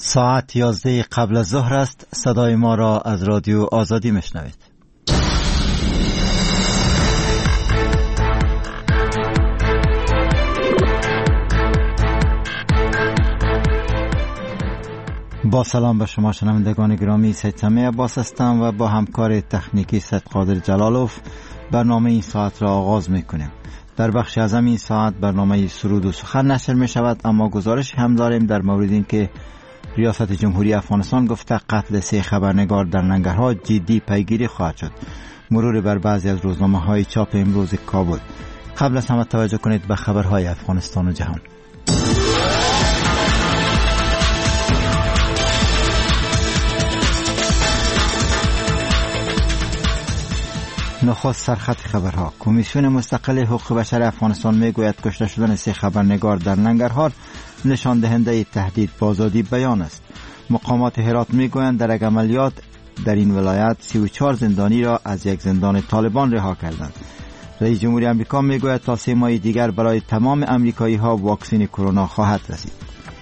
ساعت 11 قبل از ظهر است. صدای ما را از رادیو آزادی میشنوید. با سلام به شما شنوندگان گرامی، سید سمیع عباس هستم و با همکار تکنیکی سید قادر جلالوف برنامه این ساعت را آغاز میکنیم. در بخش اعظم این ساعت برنامه سرود و سخن نشر می شود، اما گزارش هم داریم در مورد این که ریاست جمهوری افغانستان گفته قتل 3 خبرنگار در ننگرهار جدی پیگیری خواهد شد. مرور بر بعضی از روزنامه های چاپ امروز کابل. قبل از همه توجه کنید به خبرهای افغانستان و جهان. نخست سرخط خبرها. کمیسیون مستقل حقوق بشر افغانستان میگوید کشته شدن 3 خبرنگار در ننگرهار نشان دهنده تهدید به آزادی بیان است. مقامات هرات میگویند در یک عملیات در این ولایت 34 زندانی را از یک زندان طالبان رها کردند. رئیس جمهوری آمریکا میگوید تا 3 ماه دیگر برای تمام امریکایی ها واکسن کرونا خواهد رسید.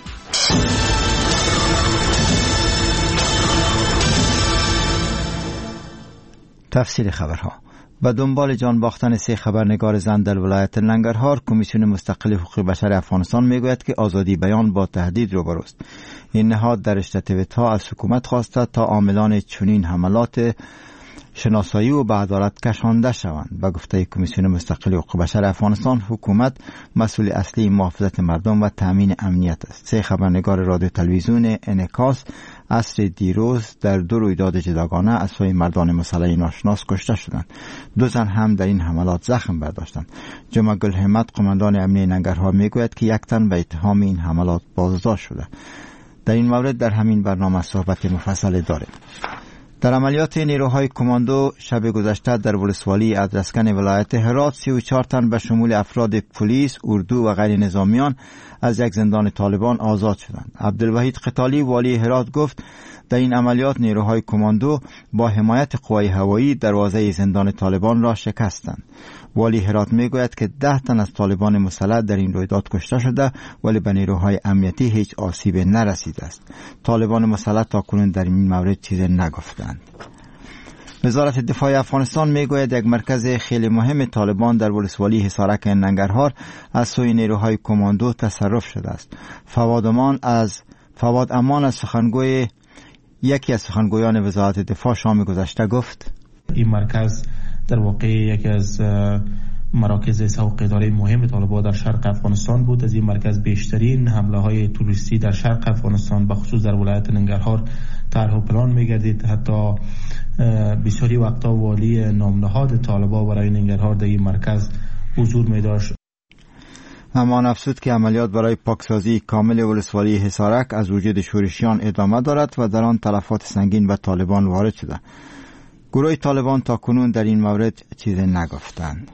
تفصیل خبرها. به دنبال جان باختن 3 خبرنگار زن در ولایت ننگرهار، کمیسیون مستقل حقوق بشر افغانستان میگوید که آزادی بیان با تهدید روبروست. این نهاد در اشتتویت‌ها از حکومت خواسته تا عاملان چنین حملات شناسایی و به عدالت کشانده شوند. به گفته کمیسیون مستقل حقوق بشر افغانستان، حکومت مسئول اصلی محافظت مردم و تامین امنیت است. 3 خبرنگار رادیو تلویزیون انعکاس عصر دیروز در 2 رویداد جداگانه از سوی مردان مسلح ناشناس کشته شدند. 2 زن هم در این حملات زخم برداشتند. جمعه گل همت قماندان امنیه ننگرهار میگوید که 1 تن به اتهام این حملات بازداشت شده. در این مورد در همین برنامه صحبت مفصل داریم. در عملیات نیروهای کماندو شب گذشته در ولسوالی ادرسکن ولایت هرات 34 تن به شمول افراد پلیس، اردو و غیر نظامیان از یک زندان طالبان آزاد شدند. عبدالوحید قتالی والی هرات گفت در این عملیات نیروهای کماندو با حمایت قوای هوایی دروازه زندان طالبان را شکستند. والی هرات میگوید که 10 تن از طالبان مسلح در این رویداد کشته شده، ولی به نیروهای امنیتی هیچ آسیب نرسیده است. طالبان مسلح تاکنون در این مورد چیزی نگفتند. وزارت دفاع افغانستان میگوید یک مرکز خیلی مهم طالبان در ولسوالی حصارک ننگرهار از سوی نیروهای کماندو تصرف شده است. فواد امان از سخنگوی یکی از سخنگویان وزارت دفاع شام گذشته گفت این مرکز در واقع یکی از مراکز سوق اداره مهم طالبان در شرق افغانستان بود. از این مرکز بیشترین حمله های تروریستی در شرق افغانستان به خصوص در ولایت ننگرهار طرح و پلان می‌گردید. حتی بسیاری وقتا والی نامنهاد طالبان برای ننگرهار در این مرکز حضور می‌داشت. اما افسوس که عملیات برای پاکسازی کامل ولسوالی حصارک از وجود شورشیان ادامه دارد و در آن تلفات سنگین به طالبان وارد شده. گروه طالبان تا کنون در این مورد چیزی نگفتند.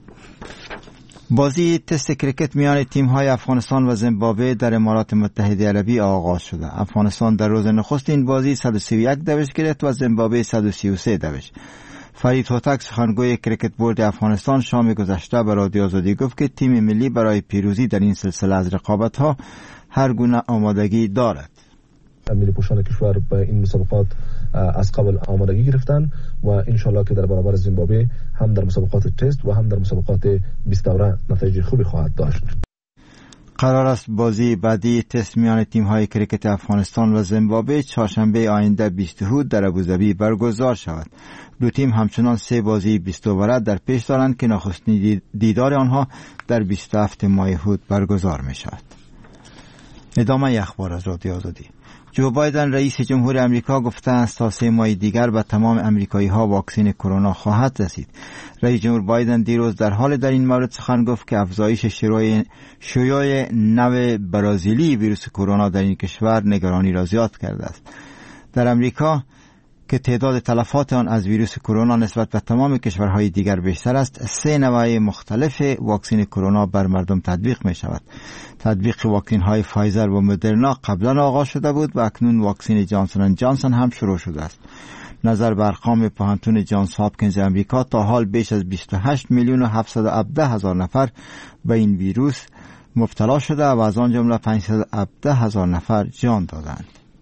بازی تست کرکت میان تیم‌های افغانستان و زیمبابوه در امارات متحده عربی آغاز شده. افغانستان در روز نخست این بازی 131 دوش گرفت و زیمبابوه 133 دوش. فرید هوتک سخنگوی کرکت بورد افغانستان شام گذشته به رادیو آزادی گفت که تیم ملی برای پیروزی در این سلسله از رقابت‌ها هر گونه آمادگی دارد. ملی پوشان کشور به این مسابقات از قبل آمادگی گرفتن و انشالله که در برابر زیمبابوه هم در مسابقات تست و هم در مسابقات 20 دوره نتایج خوبی خواهد داشت. قرار است بازی بعدی تست میان تیم‌های کرکت افغانستان و زیمبابوه چهارشنبه آینده 20 هود در ابوظبی برگزار شود. 2 تیم همچنان 3 بازی 20 اووره در پیش دارند که نخستین دیدار آنها در 27 ماه هود برگزار می شود. ادامه اخبار از رادیو آزادی. جو بایدن رئیس جمهور آمریکا گفته است تا 3 ماه دیگر به تمام امریکایی ها واکسن کرونا خواهد رسید. رئیس جمهور بایدن دیروز در حال در این مورد سخن گفت که افزایش شیوع نو برازیلی ویروس کرونا در این کشور نگرانی را زیاد کرده است. در امریکا که تعداد تلفات آن از ویروس کرونا نسبت به تمام کشورهای دیگر بیشتر است، 3 نوع مختلف واکسن کرونا بر مردم تطبیق می شود. تطبیق واکسن های فایزر و مدرنا قبلا آغاز شده بود و اکنون واکسن جانسون اند جانسون هم شروع شده است. نظر به ارقام پوهنتون جانز هاپکینز امریکا تا حال بیش از 28 میلیون و 717 هزار نفر به این ویروس مبتلا شده و از آن جمله 517 هزار نفر جان دادند.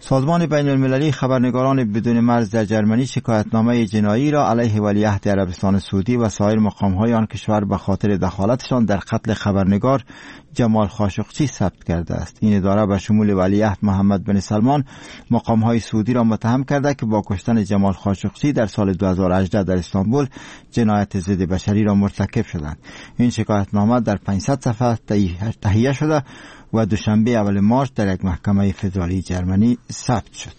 سازمان بین المللی خبرنگاران بدون مرز در جرمنی شکایتنامه جنایی را علیه ولیعهد عربستان سعودی و سایر مقام‌های آن کشور به خاطر دخالتشان در قتل خبرنگار جمال خاشقچی ثبت کرده است. این اداره به شمول ولیعهد محمد بن سلمان مقام‌های سعودی را متهم کرده که با کشتن جمال خاشقچی در سال 2018 در استانبول جنایت ضد بشری را مرتکب شدند. این شکایتنامه در 500 صفحه تهیه شده و دوشنبه اول مارس در یک محکمه فدرالی جرمنی ثبت شد.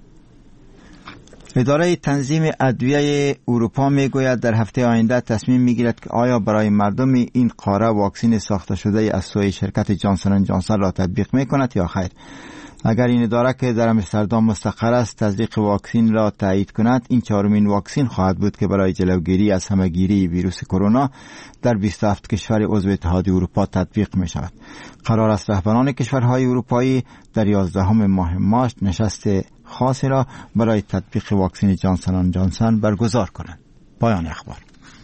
اداره تنظیم ادویه اروپا میگوید در هفته آینده تصمیم میگیرد که آیا برای مردم این قاره واکسن ساخته شده از سوی شرکت جانسون اند جانسون را تطبیق میکند یا خیر. اگر این اداره که در آمستردام مستقر است تزریق واکسن را تایید کند، این چهارمین واکسن خواهد بود که برای جلوگیری از همهگیری ویروس کرونا در 27 کشور عضو اتحادیه اروپا تطبیق می شود. قرار است رهبران کشورهای اروپایی در 11 ماه مارس نشست خاصی را برای تطبیق واکسن جانسون اند جانسون برگزار کنند. پایان اخبار.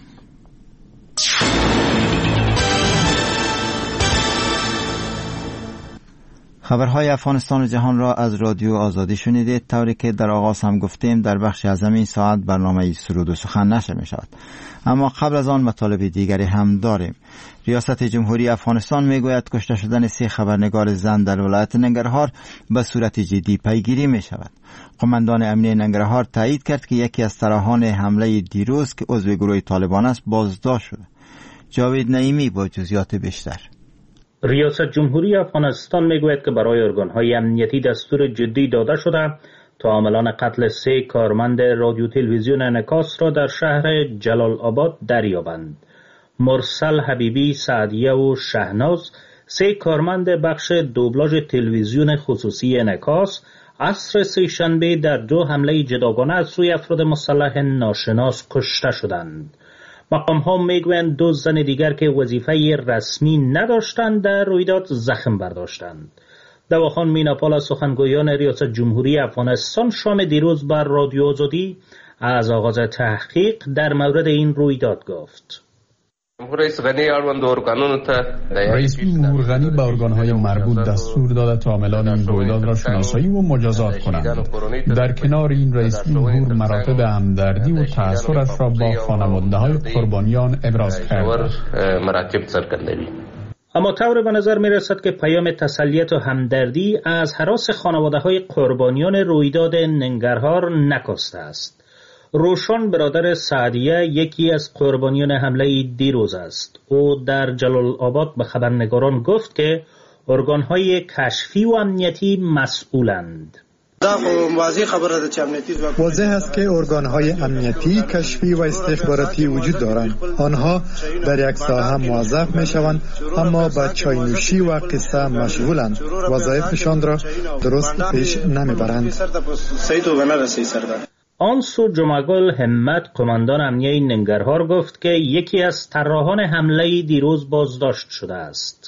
خبرهای افغانستان و جهان را از رادیو آزادی شنیدید. طوری که در آغاز هم گفتیم در بخش از این ساعت برنامه سرود و سخن نشر می شود، اما قبل از آن مطالب دیگری هم داریم. ریاست جمهوری افغانستان می گوید کشته شدن 3 خبرنگار زن در ولایت ننگرهار به صورت جدی پیگیری می شود. قماندان امنیه ننگرهار تایید کرد که یکی از سراحان حمله دیروز که عضو گروه طالبان است بازداشت شده. جاوید نعیمی با جزئیات بیشتر. ریاست جمهوری افغانستان میگوید که برای ارگان‌های امنیتی دستور جدی داده شده تا عاملان قتل 3 کارمند رادیو تلویزیون انعکاس را در شهر جلال آباد دریابند. مرسل حبیبی، سعدیه و شهناز، 3 کارمند بخش دوبلاژ تلویزیون خصوصی انعکاس، عصر سه‌شنبه در 2 حمله جداگانه از سوی افراد مسلح ناشناس کشته شدند. مقام ها میگویند 2 زن دیگر که وظیفه رسمی نداشتند در رویداد زخم برداشتند. دواخان میناپال از سخنگویان ریاست جمهوری افغانستان شام دیروز بر رادیو آزادی از آغاز تحقیق در مورد این رویداد گفت. رئیس جمهور غنی به ارگان‌های مربوط دستور داده تا عاملان این رویداد را شناسایی و مجازات کنند. در کنار این رئیس جمهور مراتب همدردی و تأثیرش را با خانواده‌های قربانیان ابراز کرد. اما طور به نظر می رسد که پیام تسلیت و همدردی از هراس خانواده‌های قربانیان رویداد ننگرهار نکاسته است. روشن برادر سعدیه یکی از قربانیان حمله دیروز است. او در جلال آباد به خبرنگاران گفت که ارگان‌های کشفی و امنیتی مسئولند. واضح است که ارگان‌های امنیتی، کشفی و استخباراتی وجود دارند. آنها در یک ساحه موظف می‌شوند اما به چای‌نوشی و قصه مشغولند. وظایفشان را درست پیش نمی‌برند. آنسو جمعگل همت، قماندان امنیه ننگرهار، گفت که یکی از طراحان حمله دیروز بازداشت شده است.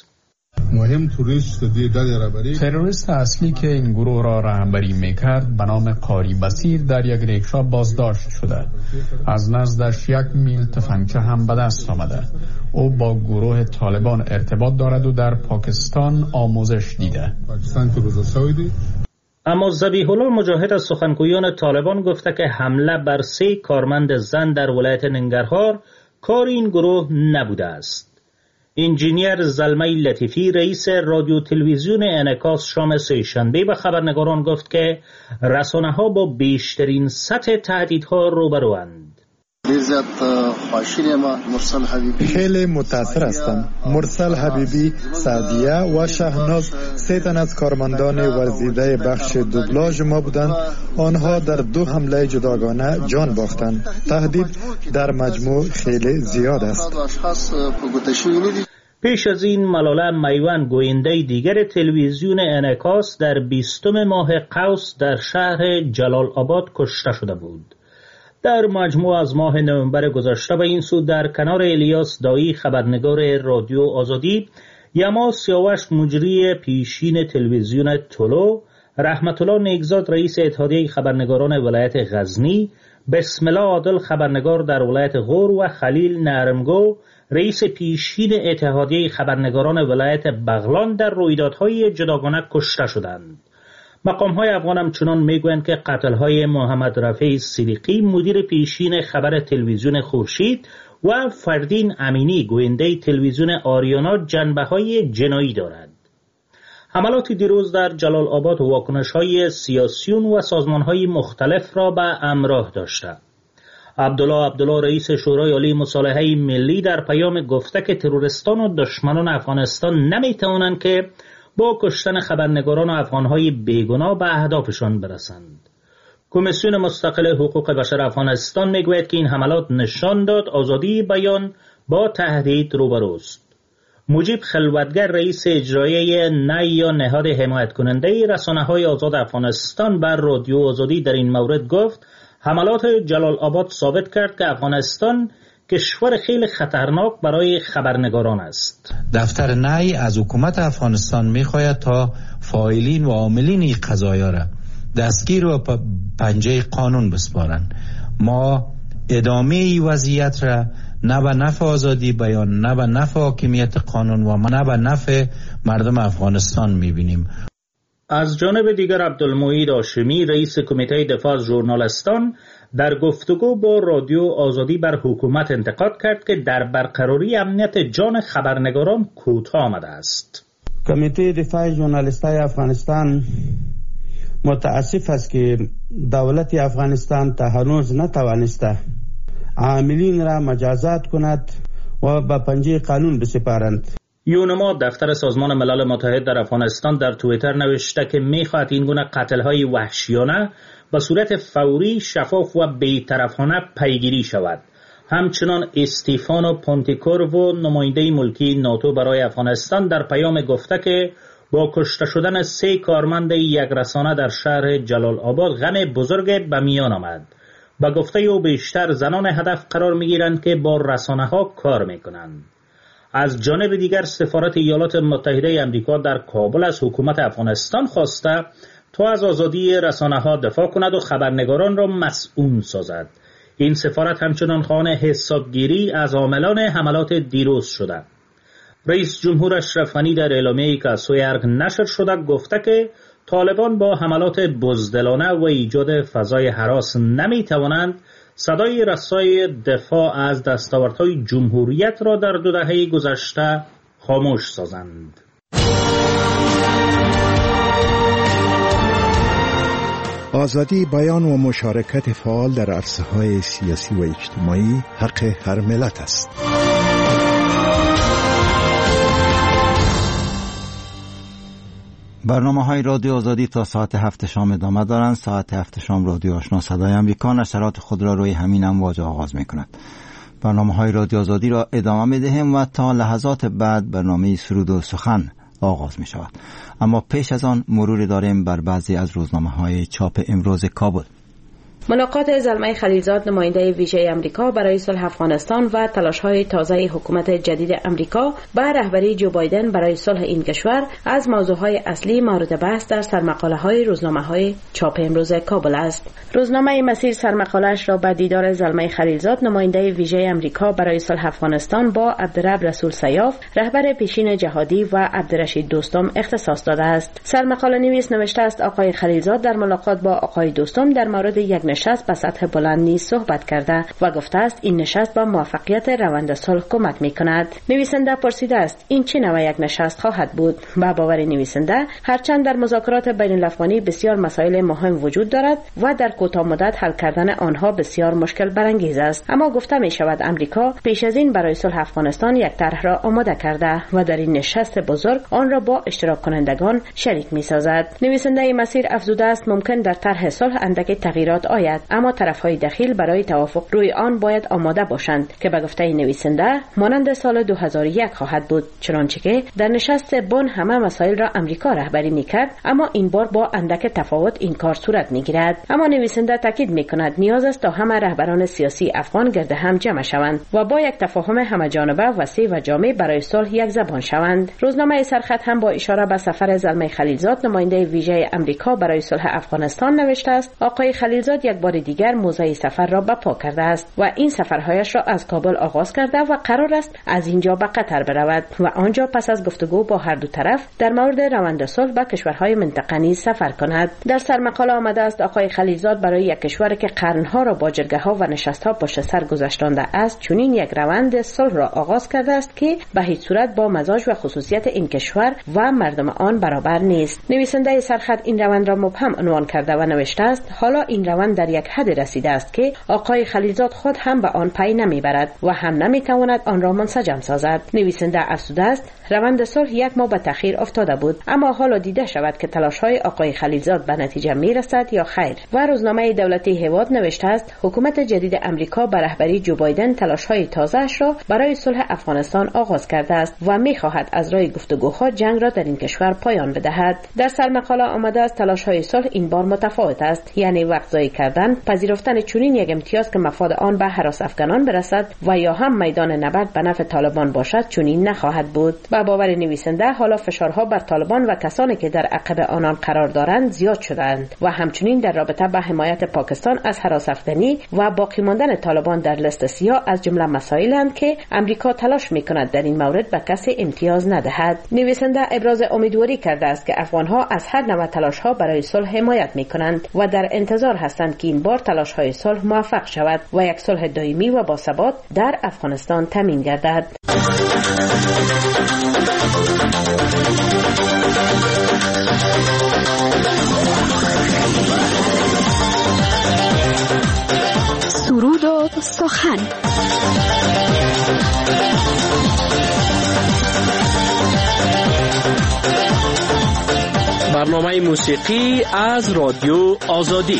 تروریست اصلی که این گروه را رهبری میکرد به نام قاری بصیر در یک ریکشا بازداشت شده. از نزدش 1 میل تفنگچه هم به دست آمده. او با گروه طالبان ارتباط دارد و در پاکستان آموزش دیده. اما ذبیح الله مجاهد از سخنگویان طالبان گفته که حمله بر 3 کارمند زن در ولایت ننگرهار کار این گروه نبوده است. انجینیر زلمه لطیفی، رئیس رادیو تلویزیون انعکاس، شام سه‌شنبه به خبرنگاران گفت که رسانه‌ها با بیشترین سطح تهدیدها روبروند. خیلی متاثر هستم. مرسل حبیبی، سعدیه و شهناز 3 تن از کارمندان ورزیده بخش دوبلاژ ما بودند. آنها در 2 حمله جداگانه جان باختند. تهدید در مجموع خیلی زیاد است. پیش از این ملاله میوان، گوینده دیگر تلویزیون انعکاس، در 20 ماه قوس در شهر جلال آباد کشته شده بود. در مجموع از ماه نوامبر گذشته به این سو در کنار الیاس دایی، خبرنگار رادیو آزادی، یما سیاوش، مجری پیشین تلویزیون طلو، رحمت الله نیکزاد، رئیس اتحادیه خبرنگاران ولایت غزنی، بسم الله عادل، خبرنگار در ولایت غور، و خلیل نرمگو، رئیس پیشین اتحادیه خبرنگاران ولایت بغلان در رویدادهای جداگانه کشته شدند. مقام‌های افغان همچنان میگویند که قتل‌های محمد رفیع صدیقی مدیر پیشین خبر تلویزیون خورشید و فردین امینی گوینده تلویزیون آریانا جنبه‌های جنایی دارد. حملات دیروز در جلال آباد واکنش‌های سیاسیون و سازمان‌های مختلف را به همراه داشته. عبدالله رئیس شورای عالی مصالحه ملی در پیام گفته که تروریستان و دشمنان افغانستان نمی‌توانند که با کشتن خبرنگاران و افغان‌های بیگناه به اهدافشان برسند. کمیسیون مستقل حقوق بشر افغانستان میگوید که این حملات نشان داد آزادی بیان با تهدید روبروست. مجیب خلوتگر رئیس اجرایی نی یا نهاد حمایت کننده رسانه‌های آزاد افغانستان بر رادیو آزادی در این مورد گفت حملات جلال آباد ثابت کرد که افغانستان کشور خیلی خطرناک برای خبرنگاران است. دفتر نی از حکومت افغانستان می‌خواهد تا فاعلین و عاملین این قضایا را دستگیر و پنجه قانون بسپارند. ما ادامه این وضعیت را نه به نفع آزادی بیان، نه به نفع حاکمیت قانون و نه به نفع مردم افغانستان می‌بینیم. از جانب دیگر عبدالمعید هاشمی رئیس کمیته دفاع از ژورنالیستان در گفتگو با رادیو آزادی بر حکومت انتقاد کرد که در برقراری امنیت جان خبرنگاران کوتاه آمده است. کمیته دفاع ژورنالیستای افغانستان متاسف است که دولت افغانستان تا هنوز نتوانسته عاملین را مجازات کند و به پنجه قانون بسپارند. یونما دفتر سازمان ملل متحد در افغانستان در توییتر نوشته که میخواهد این گونه قتل‌های وحشیانه به صورت فوری، شفاف و بی‌طرفانه پیگیری شود. همچنان استیفانو پونتیکورو نماینده ملکی ناتو برای افغانستان در پیام گفته که با کشته شدن 3 کارمند یک رسانه در شهر جلال آباد غم بزرگ به میان آمد. با گفته او بیشتر زنان هدف قرار میگیرند که با رسانه ها کار میکنند. از جانب دیگر سفارت ایالات متحده آمریکا در کابل از حکومت افغانستان خواسته تا از آزادی رسانه ها دفاع کند و خبرنگاران را مسئول سازد. این سفارت همچنان خواهان حسابگیری از عاملان حملات دیروز شده. رئیس جمهور اشرف غنی در اعلامیه‌ای که از سوی ارگ نشر شده گفته که طالبان با حملات بزدلانه و ایجاد فضای هراس نمی‌توانند صدای رسای دفاع از دستاوردهای جمهوریت را در 2 دهه گذشته خاموش سازند. آزادی بیان و مشارکت فعال در عرصه‌های سیاسی و اجتماعی حق هر ملت است. برنامه‌های رادیو آزادی تا ساعت 7 شام ادامه دارند. ساعت 7 شام رادیو آشنا صدای آمریکا نشرات خود را روی همین امواج آغاز می‌کند. برنامه‌های رادیو آزادی را ادامه می‌دهیم و تا لحظات بعد برنامه سرود و سخن آغاز می‌شود. اما پیش از آن مروری داریم بر بعضی از روزنامه‌های چاپ امروز کابل. ملاقات زلمه خلیلزاد نماینده ویژه امریکا برای صلح افغانستان و تلاش‌های تازه حکومت جدید امریکا با رهبری جو بایدن برای صلح این کشور از موضوعهای اصلی مورد بحث در سرمقاله‌های روزنامه‌های چاپ امروز کابل است. روزنامه مسیر سرمقاله‌اش را به دیدار زلمه خلیلزاد نماینده ویژه امریکا برای صلح افغانستان با عبدالرب رسول سیاف رهبر پیشین جهادی و عبدالرشید دوستم اختصاص داده است. سرمقاله نویس نوشته است آقای خلیلزاد در ملاقات با آقای دوستم در مورد یک نشست به سطح بلند نیز صحبت کرده و گفته است این نشست با موفقیت روند صلح کمک می‌کند. نویسنده پرسیده است این چه نوع یک نشست خواهد بود؟ با باور نویسنده هرچند در مذاکرات بین الافغانی بسیار مسائل مهم وجود دارد و در کوتاه مدت حل کردن آنها بسیار مشکل برانگیز است، اما گفته می شود امریکا پیش از این برای صلح افغانستان یک طرح را آماده کرده و در این نشست بزرگ آن را با اشتراک کنندگان شریک می سازد. نویسنده مسیر افزوده است ممکن در طرح صلح اندکی تغییرات آید، اما طرف‌های دخیل برای توافق روی آن باید آماده باشند که به گفته نویسنده مانند سال 2001 خواهد بود، چنانچه که در نشست بن همه مسائل را امریکا رهبری می‌کرد، اما این بار با اندک تفاوت این کار صورت می‌گیرد. اما نویسنده تاکید می‌کند نیاز است تا همه رهبران سیاسی افغان گرد هم جمع شوند و با یک تفاهم همه‌جانبه وسیع و جامع برای صلح یک زبان شوند. روزنامه سرخط هم با اشاره به سفر زلمه خلیلزاد نماینده ویژه امریکا برای صلح افغانستان نوشته است آقای خلیلزاد یک یک بار دیگر موضع سفر را به پا کرده است و این سفرهایش را از کابل آغاز کرده و قرار است از اینجا به قطر برود و آنجا پس از گفتگو با هر دو طرف در مورد روند صلح به کشورهای منطقه نیز سفر کند. در سرمقاله آمده است آقای خلیلزاد برای یک کشور که قرنها را با جرگه‌ها و نشست‌ها پشت سر گذشتانده است چنین یک روند صلح را آغاز کرده است که به هیچ صورت با مزاج و خصوصیت این کشور و مردم آن برابر نیست. نویسنده سرخط این روند را مبهم عنوان کرده و نوشته است حالا این روند در یک حد رسیده است که آقای خلیلزاد خود هم به آن پی نمیبرد و هم نمیتواند آن را منسجم سازد. نویسنده افزوده است روند صلح یک ماه به تأخیر افتاده بود اما حالا دیده شود که تلاش‌های آقای خلیلزاد به نتیجه میرسد یا خیر. و روزنامه دولتی هواد نوشته است حکومت جدید امریکا به رهبری جو بایدن تلاش‌های تازه‌اش را برای صلح افغانستان آغاز کرده است و می‌خواهد از راه گفتگوها جنگ را در این کشور پایان بدهد. در سرمقاله آمده است تلاش‌های صلح این بار متفاوت است، یعنی وقت ضایع کردن، پذیرفتن چنین یک امتیاز که مفاد آن به هراس افغانان برسد و یا هم میدان نبرد به نفع طالبان باشد چنین نخواهد بود. با باور نویسنده حالا فشارها بر طالبان و کسانی که در عقب آنان قرار دارند زیاد شدند و همچنین در رابطه با حمایت پاکستان از هراس افغانی و باقی ماندن طالبان در لیست سیاه از جمله مسائلند که امریکا تلاش می‌کند در این مورد به کسی امتیاز ندهد. نویسنده ابراز امیدواری کرده است که افغان‌ها از هر نوع تلاش‌ها برای صلح حمایت می‌کنند و در انتظار هستند که این بار تلاش‌های صلح موفق شود و یک صلح دائمی و باثبات در افغانستان تامین گردد. سرود و سخن. برنامه موسیقی از رادیو آزادی.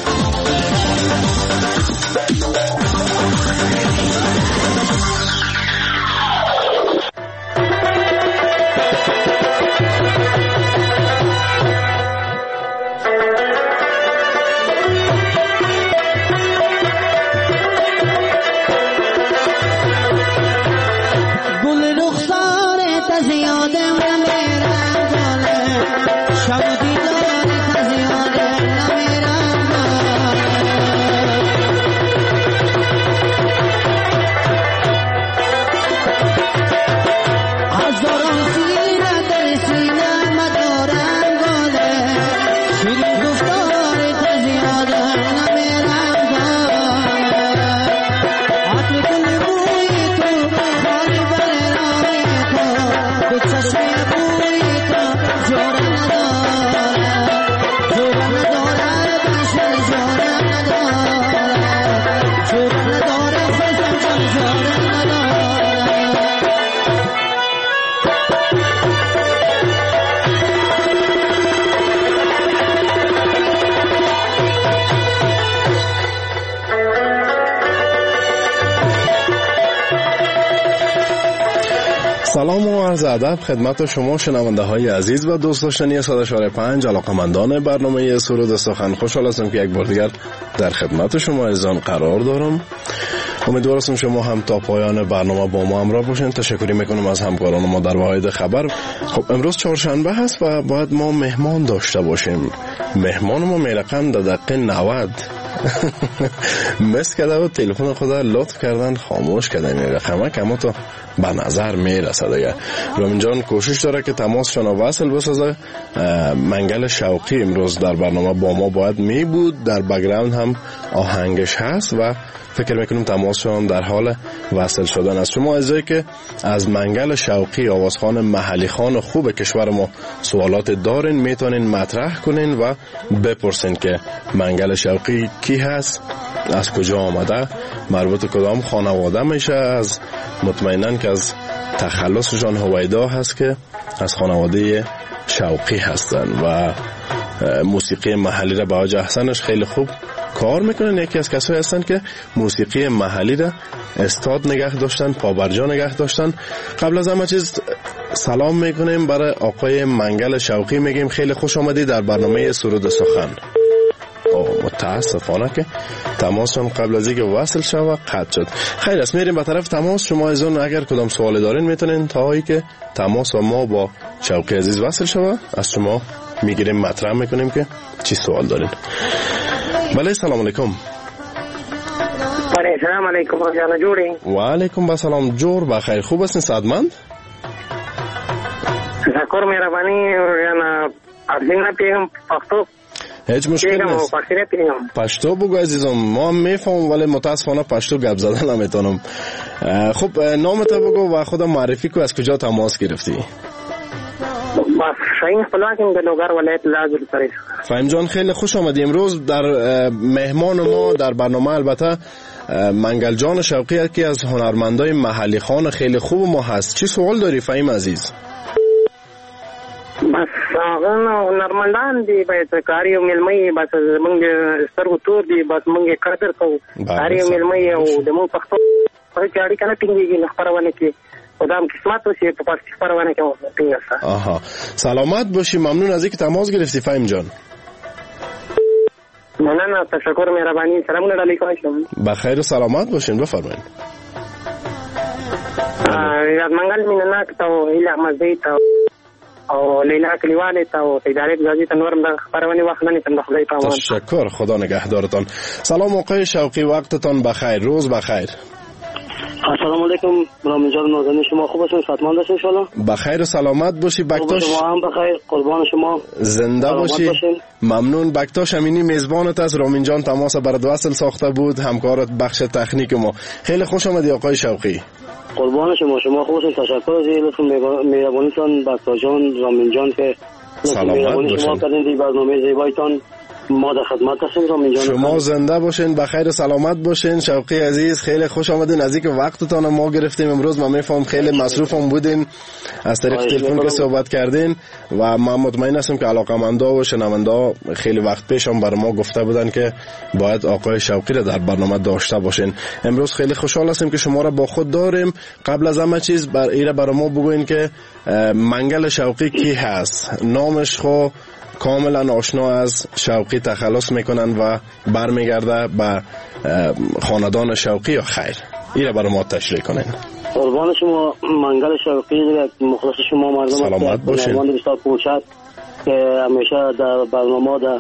سلام و عرض ادب خدمت شما شنونده های عزیز و دوست داشتنی 100.5 علاقمندان برنامه سرود سخن. خوشحال هستم که یک بار دیگر در خدمت شما عزیزان قرار دارم. امیدوارم شما هم تا پایان برنامه با ما همراه باشین. تشکر میکنم از همکاران ما در واحد خبر. خب امروز چهارشنبه هست و باید ما مهمان داشته باشیم. مهمان ما میرقم در دقیقه 90 مس کرده و تلفن خود لطف کردن خاموش کرده میرقمه که اما تو به نظر میرسه دیگه. رامین جان کوشش داره که تماسشان وصل بسازه. منگل شوقی امروز در برنامه با ما باید می بود، در بک‌گراند هم آهنگش هست و فکر میکنم تماسشان در حال وصل شدن است. شما عزیزایی که از منگل شوقی آوازخوان محلی خان خوب کشور ما سوالات دارین میتونین مطرح کنین و بپرسین که منگل شوقی کی هست، از کجا آمده، مربوط کدام خانواده میشه. از مطمئنن که از تخلصشان هویدا هست که از خانواده شوقی هستن و موسیقی محلی را به وجه احسنش خیلی خوب کار میکنن. یکی از کسایی هستن که موسیقی محلی را استاد نگه داشتن، پابرجا نگه داشتن. قبل از همه چیز سلام میکنیم برای آقای منگل شوقی، میگیم خیلی خوش آمدی در برنامه سرود سخن. متاسفانه که تماسون قبل از اینکه وصل شود قطع شد. خیر است، میریم به طرف تماس. شما عزیزان اگر کدام سوالی دارین میتونین تا هایی که تماس و ما با شوقی عزیز وصل شود از شما میگیریم، مطرح میکنیم که چی سوال دارین. بله سلام علیکم. سلام علیکم جان جوړی. و علیکم السلام جوړ بخیر. خوب هستین صحتمند؟ تشکر مهربانی. جان ارزنګ پیغام پښتو هیچ مشکل نیست. پشتو بگو عزیزم. ما هم میفهمم ولی متاسفانه پشتو گپ زدن نمیتونم. خب نامت بگو و خودم معرفی کو، از کجا تماس گرفتی؟ فهیم جان خیلی خوش آمدی. امروز در مهمان ما در برنامه البته منگل جان شوقی که از هنرمندای محلی خان خیلی خوب ما هست. چی سوال داری فهیم عزیز؟ بس هنرمندان دی بس کاری ملمي بس موږ سترګو تور دی بس موږ قدر کوو کاری ملمي او د مو پښتو په چاړي کنه ټینګيږي نه خبرونه کې خدام قسمت وشي په پښتو خبرونه کې ټینګه. آها سلامت باشی. ممنون از اینکه تماس گرفتی فهیم جان. نه تشکر مهربانی. سلام علیکم. بخیر و سلامت باشین. بفرمایید. یاد منګل مینه تا اله مزید او لیلا کلیواله تا او اداره گزارش نورم د خبرونه واخلنی تم خدای پامان. تشکر. خدا نگهدارتان. سلام آقای شوقی، وقتتان بخیر. روز بخیر. السلام علیکم. رامین جان نازنین شما خوب هستین؟ صحتمند هستین ان شاء الله؟ بخیر و سلامت باشی. بکتاش شما هم بخیر. قربان شما. زنده باشی. ممنون. بکتاش امینی میزبانت است. رامین جان تماس برات وصل ساخته بود، همکارت بخش تکنیک ما. خیلی خوش آمدی آقای شوقی. قربان شما خوب هستین. تشکر از لطف مهربانیتان بکتا جان رامین جان که سلامت شما کردین دی برنامه زیبایتان. ما در خدمت هستیم رامین جان. شما زنده باشین، بخیر و سلامت باشین. شوقی عزیز خیلی خوش آمدین. از اینکه وقتتان ما گرفتیم امروز. من میفهم خیلی مصروفم بودین از طریق تلفن که صحبت کردین و من مطمئن هستم که علاقه‌مندا و شنوندا خیلی وقت پیش هم برای ما گفته بودن که باید آقای شوقی را در برنامه داشته باشین. امروز خیلی خوشحال هستیم که شما را با خود داریم. قبل از همه چیز برای ما بگوین که منگل شوقی کی هست. نامش خو کاملا آشنا از شوقی تخلص میکنن و برمیگرده به خاندان شوقی یا خیر؟ ایره برای ما تشریح کنین. قربان شما. منگل شوقی مخلص شما مردم سلامت باشین. بسیار پوشد که همیشه در برنامه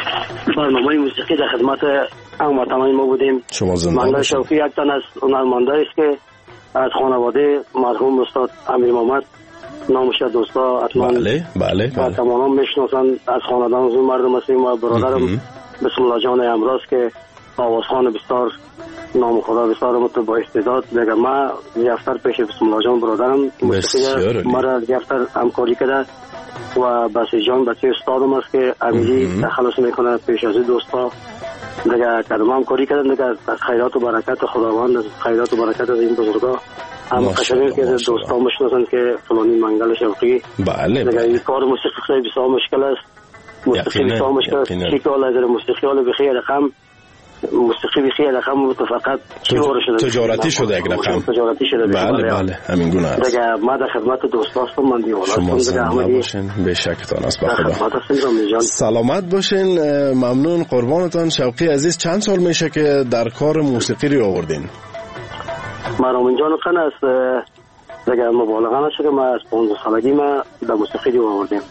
موسیقی در خدمت هموطنان ما بودیم. منگل شوقی یک تن از هنرمندایی است که از خانواده مرحوم استاد امیر محمد نامش دوستا حتما بله تمام میشناسن. از خاندان زون مردم هستیم و برادرم بسم الله جان امراض که آوازخوان بسیار نام خدا بسیار با استعداد دیگه. ما یفتر پیش بسم الله جان برادرم موسیقی مرا یفتر همکاری کرده و بسی جان بچه استادم است که امیری تخلص میکنه پیش از دوستا دیگه کدام همکاری کرده دیگه. از خیرات و برکت خداوند، از خیرات و برکت از این بزرگا هم قشنگی که دوستان مشناسن که فلانی منگل شوقی. بله دیگه این کار موسیقی خیلی بسیار مشکل است. موسیقی بسیار مشکل است. چی که حالا اگر موسیقی حالا بخیر رقم موسیقی بخیر رقم فقط چی شده تجارتی شده یک رقم تجارتی شده. بله همین گونه است. دیگه ما در خدمت دوستان هستم. من دیوانه شما زنده باشین. به شکتان است. بخدا سلامت باشین. ممنون قربانتان. شوقی عزیز چند سال میشه که در کار موسیقی رو آوردین؟ رامین جان خان است دیگه مبالغه نشه که ما از 15 سالگی ما در موسیقی رو آوردیم.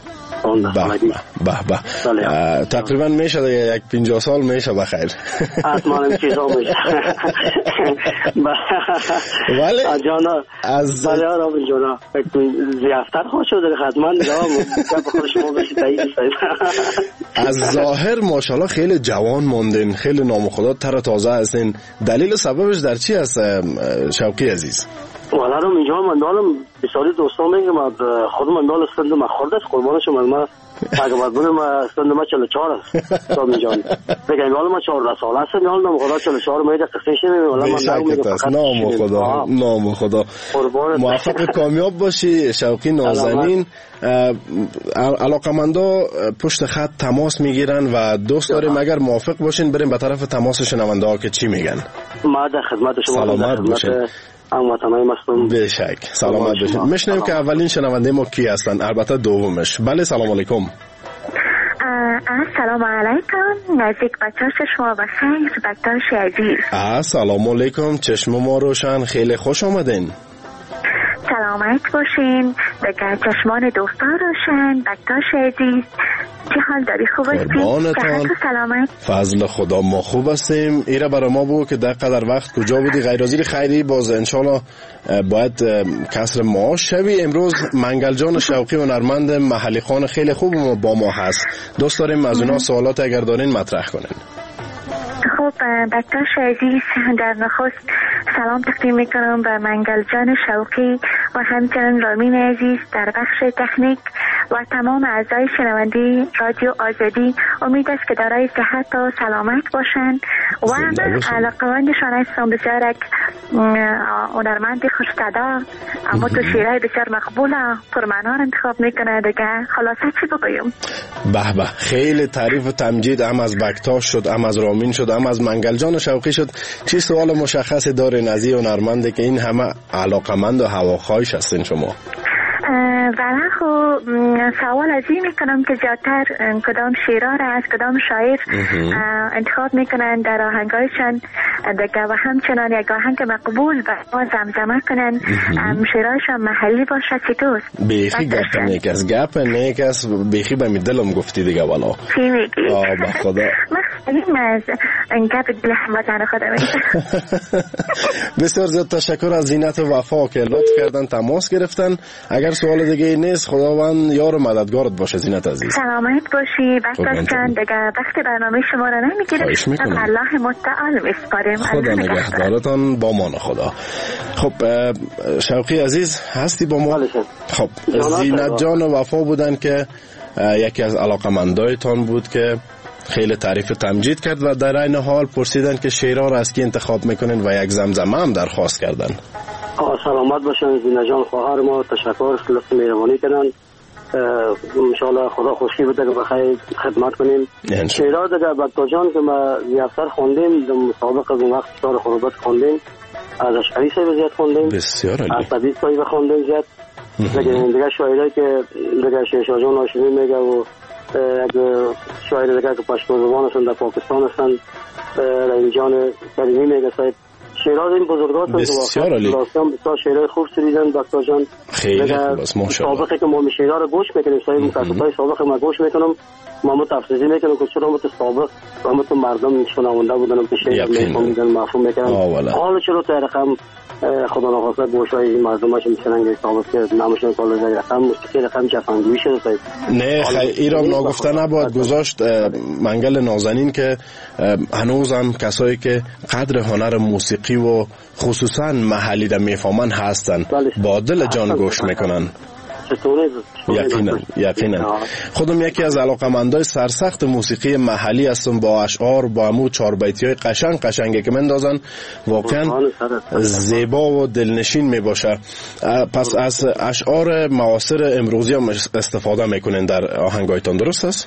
به تقریبا میشه دیگه یک 50 سال میشه بخیر. حتما این چیزا میشه. ولی جانا از بله رامین جانا زیافتر خوش شده حتما بخور شما بشید. از ظاهر ماشاءالله خیلی جوان موندین، خیلی نام خدا تر تازه هستین. دلیل سببش در چی است شوقی عزیز؟ والا رو اینجا من دارم بسیاری دوستان میگم خود من دارم سند ما خورده است. قربان شما ما اگه باید بودم سند ما 44 است تا میجان بگم حالا ما 14 سال هستم حالا خدا 44 میده قصه شده والا من نام خدا موفق کامیاب باشی شوقی نازنین. علاقمندا پشت خط تماس میگیرن و دوست داریم اگر موافق باشین بریم به طرف تماس شنونده ها که چی میگن. ما در خدمت شما. سلامت باشین. هموطنای مستم. به شک سلامت باشین. میشنیم که اولین شنونده ما کی هستن، البته دومش. بله سلام علیکم. سلام علیکم. نزدیک بچه‌ها شما بخیر. بکتاش عزیز. سلام علیکم. چشم ما روشن. خیلی خوش آمدین. سلام سلامت باشین، دیگه چشمان دوستان روشن. بکتاش عزیز چه حال داری؟ خوب هستی؟ صحت و سلامت؟ فضل خدا ما خوب هستیم. ایره برای ما بگو که در قدر وقت کجا بودی؟ غیر از خیری باز انشالله باید کسر معاش شوی. امروز منگل جان شوقی هنرمند محلی خان خیلی خوب با ما هست. دوست داریم از اونا سوالات اگر دارین مطرح کنین. خب بکتاش عزیز، در نخست سلام تقدیم میکنم به منگل جان شوقی و همچنین رامین عزیز در بخش تکنیک و تمام اعضای شنوندی رادیو آزادی. امید است که دارای صحت و سلامت باشند و من علاقه‌مندشان هستم. بسیار هنرمند خوش‌صدا، اما تو شیرهای بسیار مقبول پرمعنا انتخاب میکنه دیگه. خلاصه چی بگویم؟ به به، خیلی تعریف و تمجید هم از بکتاش شد، هم از رامین شد، هم از منگل جان شوقی شد. چی سوال مشخصی دارین از این هنرمنده که این همه علاقمند و هواخواهش هستین شما؟ برای خب سوال از این میکنم که زیادتر کدام شیرها را از کدام شاعر انتخاب میکنن در آهنگایشان دیگه و همچنان یک آهنگ مقبول و زمزمه کنن شیرهایشان محلی باشه. چطور؟ بیخی گپ نیکس، گپ نیکس، بیخی به می دلم گفتی دیگه والا. چی میگی؟ به خدا مخصوصا از گپ دل هموطن خودم. بسیار زیاد تشکر از زینت و وفا که لطف کردن تماس گرفتن. اگر سوال دیگه نیست خداوند یار و مددگارت باشه زینت عزیز. سلامت باشی بکتاش جان. دیگه وقت برنامه شما را نمیگیریم، الله متعال میسپاریم. خدا نگهدارتان، با مان خدا. خب شوقی عزیز هستی با ما؟ خب زینت جان و وفا بودن که یکی از علاقمندایتان بود که خیلی تعریف تمجید کرد و در این حال پرسیدن که شعرها را از کی انتخاب میکنین و یک زمزمه هم درخواست کردن. سلامت باشن زینت جان خواهر ما، تشکر، خیلی مهربانی کردن. انشالله خدا خوشی بده که بخیر خدمت کنیم. شعرها دیگه بکتاش جان که ما یفتر خوندیم، در مسابقه از اون وقت شعر خروبت خوندیم، از اشعری صاحب زیاد خوندیم، بسیار عالی، از طبیب صاحب خوندیم زیاد. دیگه شاعرایی که دیگه شیرشاه جان هاشمی میگه و شاعر دیگه که پشتو زبان هستند در پاکستان هستند، رحیم جان کریمی میگه صاحب. شعرها این بزرگات بسیار عالی، بسیار شعرهای خوب سریدن بکتاش جان. خیلی خوب است ماشاءالله. سابقه که ما شعرها رو گوش میکنیم صاحب، مکاتبای سابقه ما گوش میکنم، ما تفسیری میکنم که چرا مت سابق و مت مردم شنونده بودن که شعر میخوندن مفهوم میکنن. حالا چرا تا رقم خدا نخواسته گوشای این مردم هاشون میشنن که سابق که نمشون کالا زای رقم موسیقی رقم جفنگویی شده صاحب. نه ایران ناگفته نباید گذاشت منگل نازنین که هنوزم کسایی که قدر هنر موسیقی و خصوصا محلی را میفهمن هستن با دل جان گوش میکنن. یقینا خودم یکی از علاقمندای سرسخت موسیقی محلی هستم، با اشعار با همو 4 بیتیای قشنگی که مندازن واقعا زیبا و دلنشین می باشه. پس از اشعار معاصر امروزی هم استفاده میکنین در آهنگایتان، درست است؟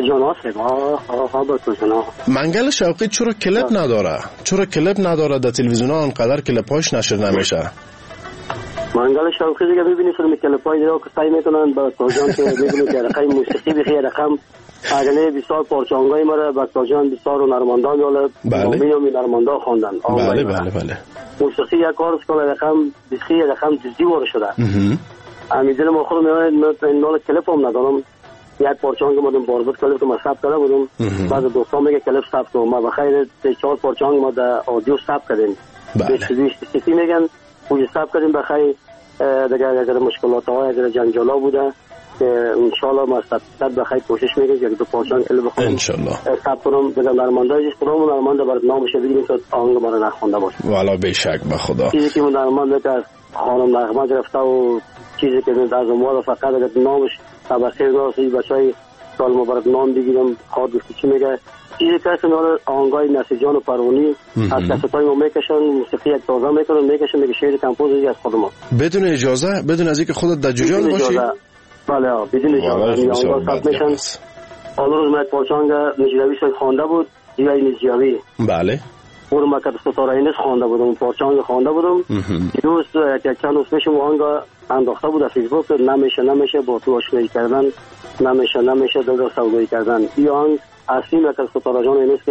منگل شوقی چرا کلیپ نداره در تلویزیون ها انقدر کلیپاش نشر نمیشه؟ منگل شوقی دیگه ببینید فیلم کلیپای دیگه که سعی میکنن با بکتاش که میگن که رقم موسیقی بخیر رقم اگله بسیار پارچانگای ما بکتاش جان بسیار هنرمندان یا نامی هنرمندا خواندن. بله موسیقی یک کار است که رقم بخیر رقم جدی وارد شده. امیدوارم ما خودم این نال کلیپ هم ندارم، یک پارچانگ مادم باربود کلیپ که ما ثبت کرده بودم، بعد دوستان میگه کلیپ ثبت کنم، ما بخیر 4 پارچانگ ما در آدیو ثبت کردیم. بله میگن پوی ثبت کردیم بخیر دیگه اگر مشکلات ها اگر جنجالا بوده که انشالله ما ثبت بخیر کوشش میکنیم یک 2 پارچانگ کلیپ بخونیم انشالله ثبت کنم دیگه نرمانده هیچ کدوم نرمانده برات نامش بگیریم تا آهنگ ما رو نخونده باشه. والا به شک به خدا چیزی که من نرمانده که خانم نغمه گرفته و چیزی که از اونها فقط اگر نامش طبقه راسی بچهای سال مبارک نام بگیرم خواهد گفتی چی میگه. چیزی که اصلا آهنگای نسیجان و پروانی از کساتای ما میکشن، موسیقی یک تازه میکشن میگه شعر کمپوزی از خود ما بدون اجازه، بدون از اینکه خودت در جریان باشی. بله بدون اجازه ثبت میشن. حالا روز من پارچانگ نجیبی شاید خوانده بود، دیگه نجیبی بله اون ما که ستاره اینس خوانده بودم، پارچانگ خوانده بودم. دوست یک چند روز پیش آهنگ انداخته بود در فیسبوک، نمیشه با تو آشنایی کردن، نمیشه دل سودایی کردن. این آهنگ اصلی که ستاره جان اینس که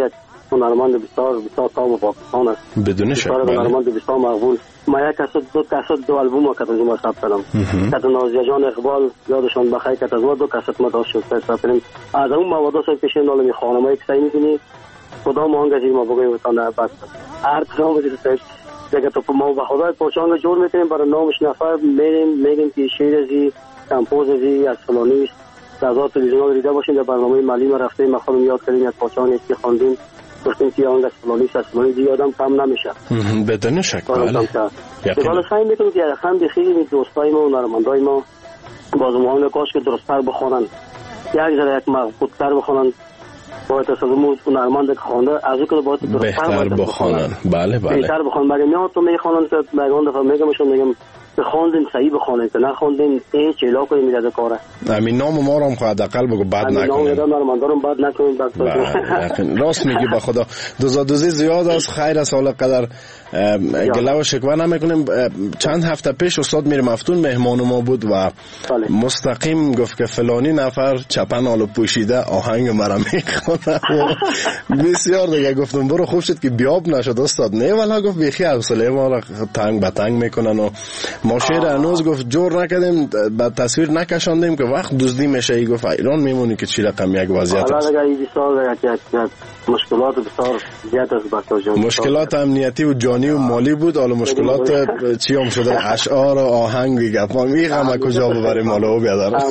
هنرمند بسیار بسیار تام پاکستان است. بدون شک. هنرمند بسیار مقبول. ما یک کست دو البوم که از ما ثبت کردم. کت نازیه جان اقبال یادشان بخیر کت از ما 2 کست ما داشت ثبت کردیم. از اون مواد سر پیش نال می خانمای که سعی می‌کنی خدا ما انگیزی ما بگویم تا نه بس. هر کدام بده دیگه تو ما با خدای پوچانگ جور می‌کنیم برای نامش نفر میگیم که شعر ازی کمپوز ازی از فلانی در تلویزیون دیده باشین در برنامه مالی ما رفتیم ما خودمون یاد کردیم از پوچانگ که خواندیم گفتیم که آنگاه فلانی زیادم کم نمیشه. بدون شک. بله. حالا سعی میکنیم که هم بخیریم دوستای ما و هنرمندای ما بازمون نکاش که درست‌تر بخونن. یک مضبوط‌تر بخونن. باید تصادم هنرمند که خوانده از او که باید بهتر بخونن. بله بله. بهتر بخونن. مگه میاد تو میخوانن که میگن دفعه میگم بخوندین صحیح بخونین که نخوندین هیچ علاقه میده کاره. همین نام ما رو هم حداقل بگو بد نکنین. نام هنرمندارم بد نکنین. راست میگی به خدا دوزی زیاد است. خیر است حالا قدر گله و شکوه نمیکنیم. چند هفته پیش استاد میر مفتون مهمان ما بود و مستقیم گفت که فلانی نفر چپن آلو پوشیده آهنگ مرا میخونه. بسیار دیگه گفتم برو خوب شد که بیاب نشد استاد. نه والا گفت بیخی حوصله ما را تنگ به تنگ میکنن و ما شعر هنوز گفت جور نکردیم بعد تصویر نکشاندیم که وقت دزدی میشه. ای گفت ایران میمونی که چی رقم یک وضعیت است. حالا دیگه بسیار مشکلات بسیار زیاد است بچه‌ها جان. مشکلات امنیتی و جانی و مالی بود. حالا مشکلات چی هم شده اشعار و آهنگ گپا میگم کجا ببریم حالا بیادر.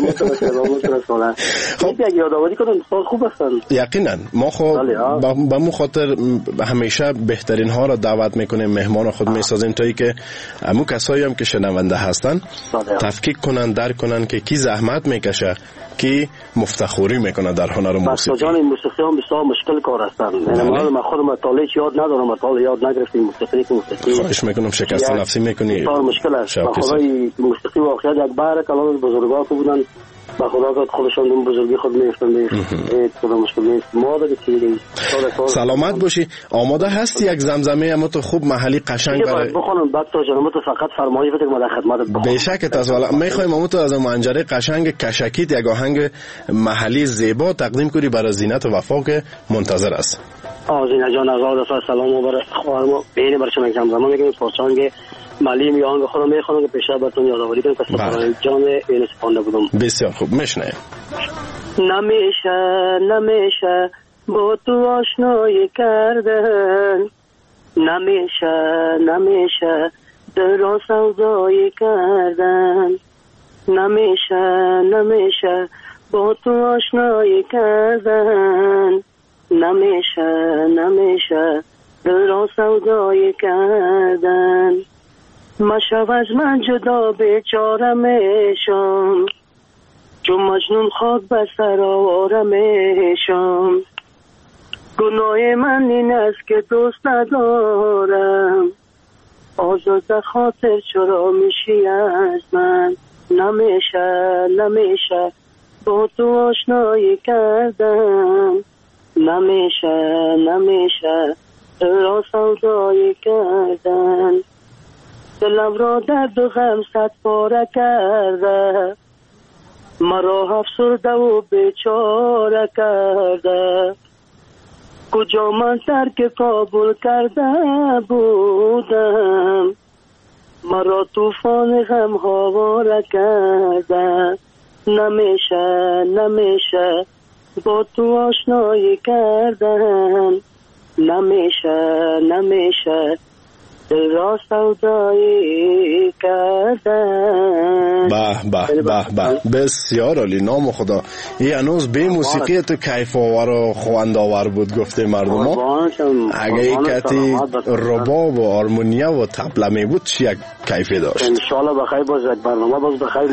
خب یک یادآوری کنم استاد خوب هستن. یقینا ما خب به مو خاطر همیشه بهترین ها را دعوت میکنیم مهمان خود میسازیم تا اینکه همون کسایی هم که شنونده هستن تفکیک کنن درک کنن که کی زحمت میکشه کی مفتخوری میکنه در هنر و موسیقی. جان موسیقی هم بسیار مشکل کار هستن. یعنی من خودم مطالعه یاد ندارم مطالعه یاد نگرفتم موسیقی. خواهش میکنم شکست نفسی میکنی. بسیار مشکل است. خدای موسیقی واقعا یک بار کلام بزرگان بودن. با خدا خودشان دون بزرگی خود میفتن خدا مشکل نیست. ما دیگه چیزی سلامت باشی. آماده هستی یک زمزمه اما تو خوب محلی قشنگ برای بخونم بعد تو جنم تو فقط فرمایش بده ما در خدمتت بخونم. بشک تاسوالا میخوایم ما تو از منجره قشنگ کشکیت یک آهنگ محلی زیبا تقدیم کنی برای زینت و وفا که منتظر است. زینت جان از دفعه سلام و برای خواهرم بین برای شما زمزمه میگم پرچانگ مالی میان خودم میخوام که پیشا براتون یادآوری کنم که سپرای جان این سپانده بودم. بسیار خوب میشنه. نمیشه با تو آشنایی کردن نمیشه در سودایی کردن نمیشه با تو آشنایی کردن نمیشه در سودایی کردن مشو از من جدا بیچاره میشم چون مجنون خاک به سر آواره میشم گناه من این است که دوست ندارم آزاده خاطر چرا میشی از من نمیشه با تو آشنایی کردم نمیشه را سودایی کردن دلم را درد و غم صد پاره کرده مرا افسرده و بیچاره کرده کجا من ترک کابل کرده بودم مرا طوفان غم هواره کرده نمیشه با تو آشنایی کردن نمیشه دل را سودایی کردن. به بسیار عالی. نام خدا این هنوز به موسیقی تو کیف آور و خواند آور بود گفته مردم ها. اگه یک کتی رباب و آرمونیا و طبله می بود چی یک کیفی داشت. انشالله بخیر باشد برنامه باز بخیر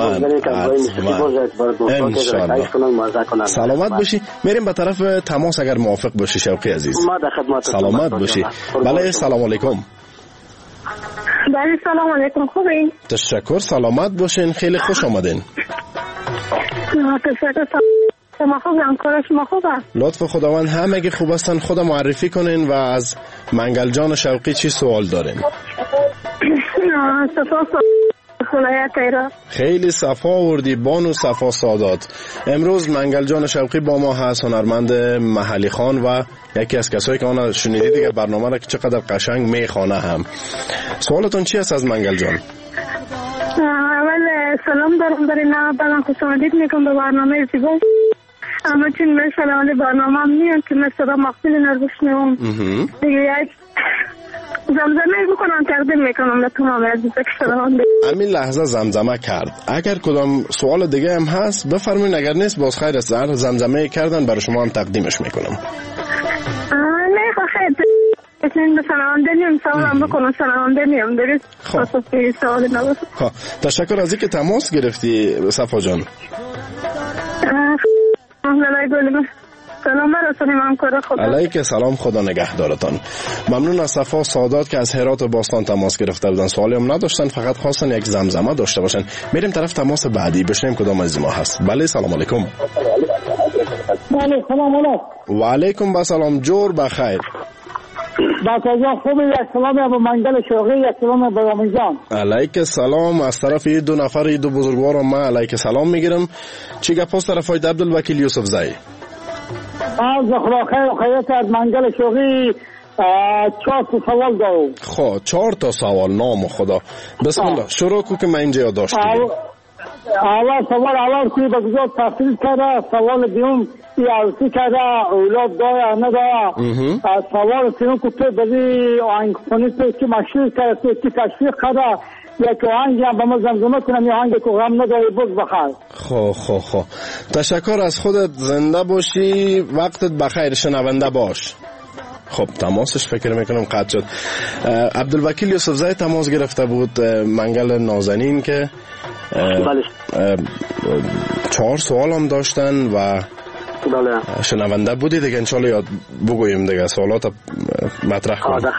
حتما. سلامت باشی. میریم به طرف تماس اگر موافق باشی شوقی عزیز. سلامت باشی. بله سلام علیکم. بله سلام علیکم. خوبین؟ تشکر. سلامت باشین. خیلی خوش آمدین. شما خوبم؟ کار شما خوبه؟ لطف خداوند همگی خوب هستن. خدا معرفی کنین و از منگل جان شوقی چی سوال دارین؟ ولایت ایران. خیلی صفا آوردی بانو صفا سادات. امروز منگل جان شوقی با ما هست، هنرمند محلی خوان و یکی از کسایی که آن شنیدید دیگه برنامه را که چقدر قشنگ میخوانه هم. سوالتون چی است از منگل جان؟ اول سلام دارم برای نه بلند خوش آمدید میگم به برنامه زیبا. اما چون من شنونده برنامه هم نیم که من صدا مقبول نرگوش نیم دیگه یک زمزمه بکنم تقدیم میکنم لطمام عزیزه که شنونده. همین لحظه زمزمه کرد. اگر کدام سوال دیگه هم هست بفرمایید، اگر نیست باز خیر است. زمزمه کردن برای شما هم تقدیمش میکنم. نه خیر بسیم به شنونده نیم سوالم بکنم شنونده نیم درست خصوصی سوال نباشه. تشکر از اینکه تماس گرفتی صفا جان. سلام برسونیم همکار خدا. علیک سلام، خدا نگهدارتان. ممنون از صفا سادات که از هرات و باستان تماس گرفته بودن. سوالی هم نداشتن، فقط خواستن یک زمزمه داشته باشن. میریم طرف تماس بعدی بشنیم کدام از ما هست. بله سلام علیکم. بله سلام علیکم. و علیکم السلام، جور بخیر. باکجا خوبی، یک سلام به منگل شوقی، یک سلام به رامزان. علیک سلام. از طرف این دو نفر این دو بزرگوارم من علیک سلام میگیرم. چی گپ است طرف های عبدالوکیل یوسف زئی؟ از خیر و خیرت از منگل شوقی 4 سوال دارم. خب 4 تا سوال. نام خدا. بسم الله شروع کو که من اینجا یادداشت کردم. اول کوی به گذار تحصیل کرده، سوال دیوم عروسی کرده، اولاد داره نداره. سوال سیون که تو بزی آهنگ خونی تو که مشهور کرده تو که تشویق کرده یک آهنگی هم به ما زمزمه کنم یا آهنگی که غم نداری بز بخیر. خب تشکر از خودت، زنده باشی، وقتت بخیر، شنونده باش. خب تماسش فکر میکنم قطع شد. عبدالوکیل یوسف زئی تماس گرفته بود، منگل نازنین که 4 سوال هم داشتن و شنونده بودی دیگه. انشالله یاد بگوییم دیگه سوالات مطرح کنیم.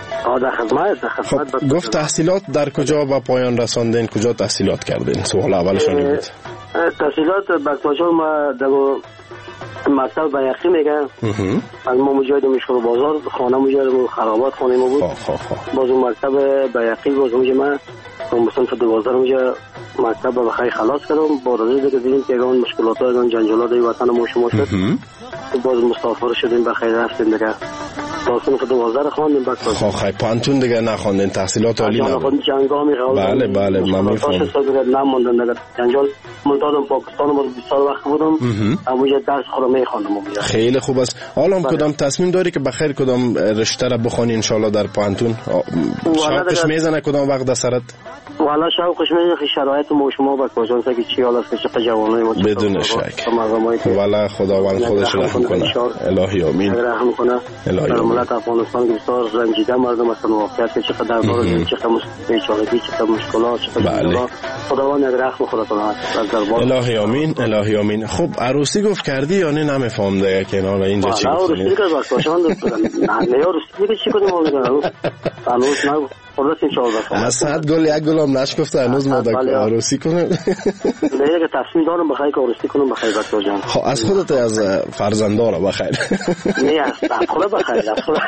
خب گفت تحصیلات در کجا به پایان رساندین؟ کجا تحصیلات کردین؟ سوال اولشون بود. تحصیلات بکتاجان ما در مکتب بیقی میگن. از ما مجاید مشغول بازار، خانه مجاید خرابات خانه ما بود. باز اون مکتب بیقی باز اونجا من مصنف 12 اونجا مکتب با بخیر خلاص کردم. با رضای دیگه دیدیم که اون مشکلات ها اون جنجالات وطن ما شما شد. باز مسافر شدیم بخیر رفتیم دیگه. باز صنف 12 خواندیم بعد. خب پانتون دیگه نخواندین، تحصیلات عالی نبود. جنگامی بله من میفهمم. نموندن دیگه جنجال ملتادم پاکستان ما 20 سال وقت بودم. اونجا درس خودم میخواندم. خیلی خوب است. حالا کدام تصمیم داری که بخیر کدام رشته را بخونی ان شاء الله در پانتون؟ شوقش میزنه کدام وقت دسرت؟ والا شوقش میزنه که شرایط ما شما با کجا که چی حال است که جوانای ما بدون شک. والا خداوند خودش رحم کنه. الهی آمین. رحم کنه. الهی ملت افغانستان که بسیار رنجیده مردم هستن، واقعیت که چقدر داره، چقدر بیچارگی، چقدر مشکلات، چقدر خداوند رحم خودتون هست. الهی آمین. الهی آمین. خب عروسی گفت کردی یا نه؟ نمیفهم دیگه کنار اینجا چی گفتی؟ عروسی که باکاشان نه عروسی چی کنیم اون هنوز نه خلاص ان شاء الله. از 100 گل یک گلم نشکفته هنوز ما عروسی کنیم. نه که تصمیم دارم بخیر که عروسی کنم بخیر باکاشان. خب از خودت از فرزندارا بخیر. نه از خودت بخیر.